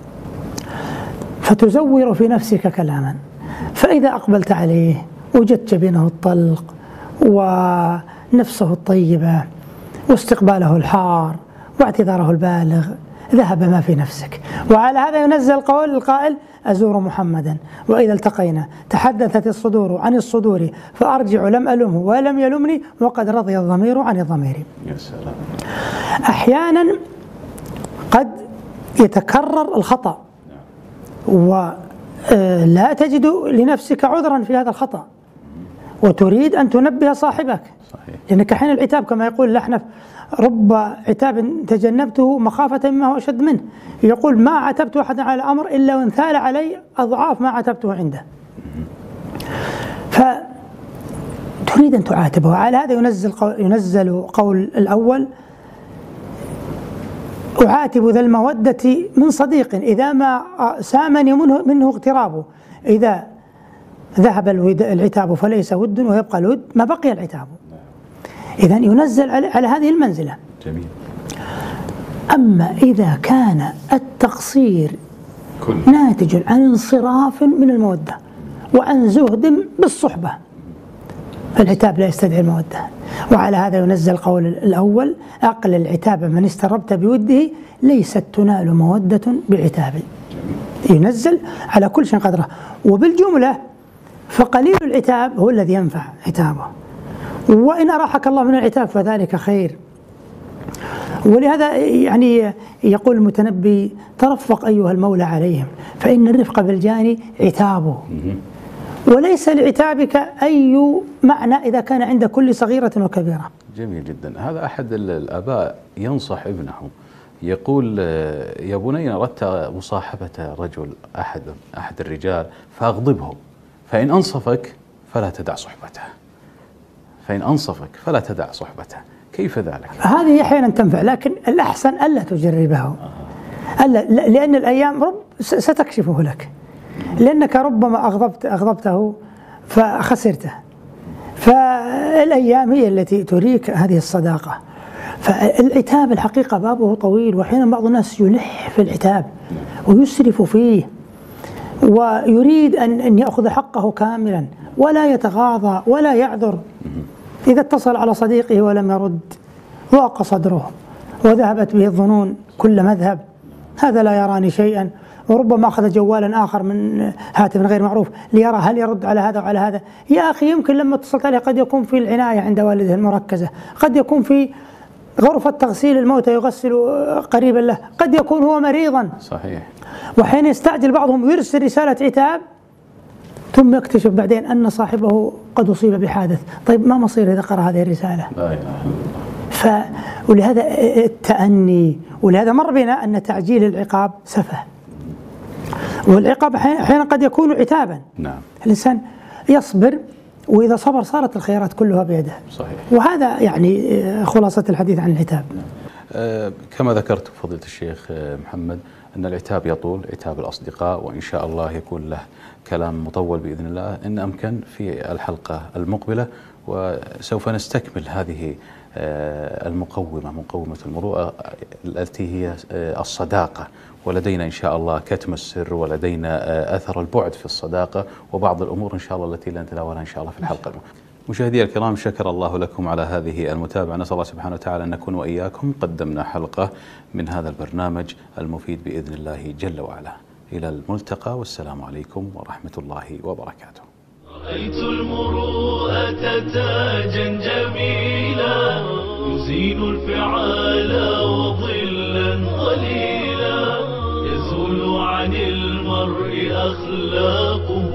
فتزور في نفسك كلاما، فإذا أقبلت عليه وجدت جبينه الطلق ونفسه الطيبة واستقباله الحار واعتذاره البالغ ذهب ما في نفسك. وعلى هذا ينزل قول القائل أزور محمدا وإذا التقينا تحدثت الصدور عن الصدور فأرجع لم ألمه ولم يلمني وقد رضي الضمير عن الضمير. يا سلام. أحيانا قد يتكرر الخطأ ولا تجد لنفسك عذرا في هذا الخطأ وتريد أن تنبه صاحبك. صحيح. لأنك حين العتاب كما يقول الأحنف رب عتاب تجنبته مخافة مما هو أشد منه، يقول ما عتبت أحدا على أمر إلا وإن ثال علي أضعاف ما عتبته عنده. فتريد أن تعاتبه. على هذا ينزل قول, ينزل قول الأول أعاتب ذا المودة من صديق إذا ما سامني منه, منه اغترابه. إذا ذهب العتاب فليس ود ويبقى الود ما بقي العتاب. إذن ينزل على, على هذه المنزلة. جميل. أما إذا كان التقصير كل. ناتج عن انصراف من المودة وعن زهد بالصحبة فالعتاب لا يستدعي المودة. وعلى هذا ينزل قول الأول أقل العتاب من استربت بوده ليست تنال مودة بعتاب. ينزل على كل شيء قدره. وبالجملة فقليل العتاب هو الذي ينفع عتابه، وإن أراحك الله من العتاب فذلك خير. ولهذا يعني يقول المتنبي ترفق أيها المولى عليهم فإن الرفق بالجاني عتابه، وليس لعتابك أي معنى إذا كان عند كل صغيرة وكبيرة. جميل جدا. هذا أحد الآباء ينصح ابنه يقول يا بني أردت مصاحبة رجل أحد أحد الرجال فأغضبه فإن أنصفك فلا تدع صحبته، فإن أنصفك فلا تدع صحبته. كيف ذلك؟ هذه أحيانا تنفع لكن الأحسن ألا تجربه. ألا، لأن الأيام رب ستكشفه لك، لأنك ربما أغضبت أغضبته فخسرته، فالأيام هي التي تريك هذه الصداقة. فالعتاب الحقيقة بابه طويل، وأحيانا بعض الناس يلح في العتاب ويسرف فيه ويريد أن أن يأخذ حقه كاملا ولا يتغاضى ولا يعذر. إذا اتصل على صديقه ولم يرد ضاق صدره وذهبت به الظنون كل مذهب، هذا لا يراني شيئا، وربما أخذ جوالا آخر من هاتف غير معروف ليرى هل يرد على هذا وعلى هذا. يا أخي يمكن لما اتصلت عليه قد يكون في العناية عند والده المركزة، قد يكون في غرفة تغسيل الموتى يغسل قريبا له، قد يكون هو مريضا. صحيح. وحين يستعجل بعضهم ويرسل رسالة عتاب ثم يكتشف بعدين أن صاحبه قد أصيب بحادث. طيب ما مصير إذا قرأ هذه الرسالة؟ لا إله إلا الله. ف... ولهذا التأني، ولهذا مر بنا أن تعجيل العقاب سفه، والعقاب أحيانا قد يكون عتابا. نعم. الإنسان يصبر، وإذا صبر صارت الخيرات كلها بيده. صحيح. وهذا يعني خلاصة الحديث عن العتاب. أه كما ذكرت فضيلة الشيخ محمد أن العتاب يطول، عتاب الأصدقاء، وإن شاء الله يكون له كلام مطول بإذن الله إن أمكن في الحلقة المقبلة، وسوف نستكمل هذه المقومة، مقومة المروءة التي هي الصداقة، ولدينا إن شاء الله كتم السر، ولدينا أثر البعد في الصداقة، وبعض الأمور إن شاء الله التي نتناولها إن شاء الله في الحلقة المقبلة. مشاهدي الكرام، شكر الله لكم على هذه المتابعة. نسأل الله سبحانه وتعالى أن نكون وإياكم قدمنا حلقة من هذا البرنامج المفيد بإذن الله جل وعلا. إلى الملتقى، والسلام عليكم ورحمة الله وبركاته. رأيت المروءة تاجا جميلا يزين الفعال وظلا ظليلا، يزول عن المرء أخلاقه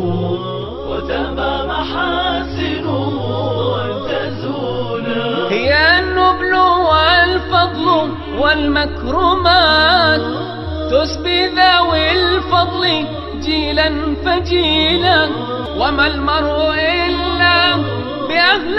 وتبى محاسنه أن تزولا. هي النبل والفضل والمكرمات تسبي ذوي الفضل جيلا فجيلا، وما المرء إلا بأهل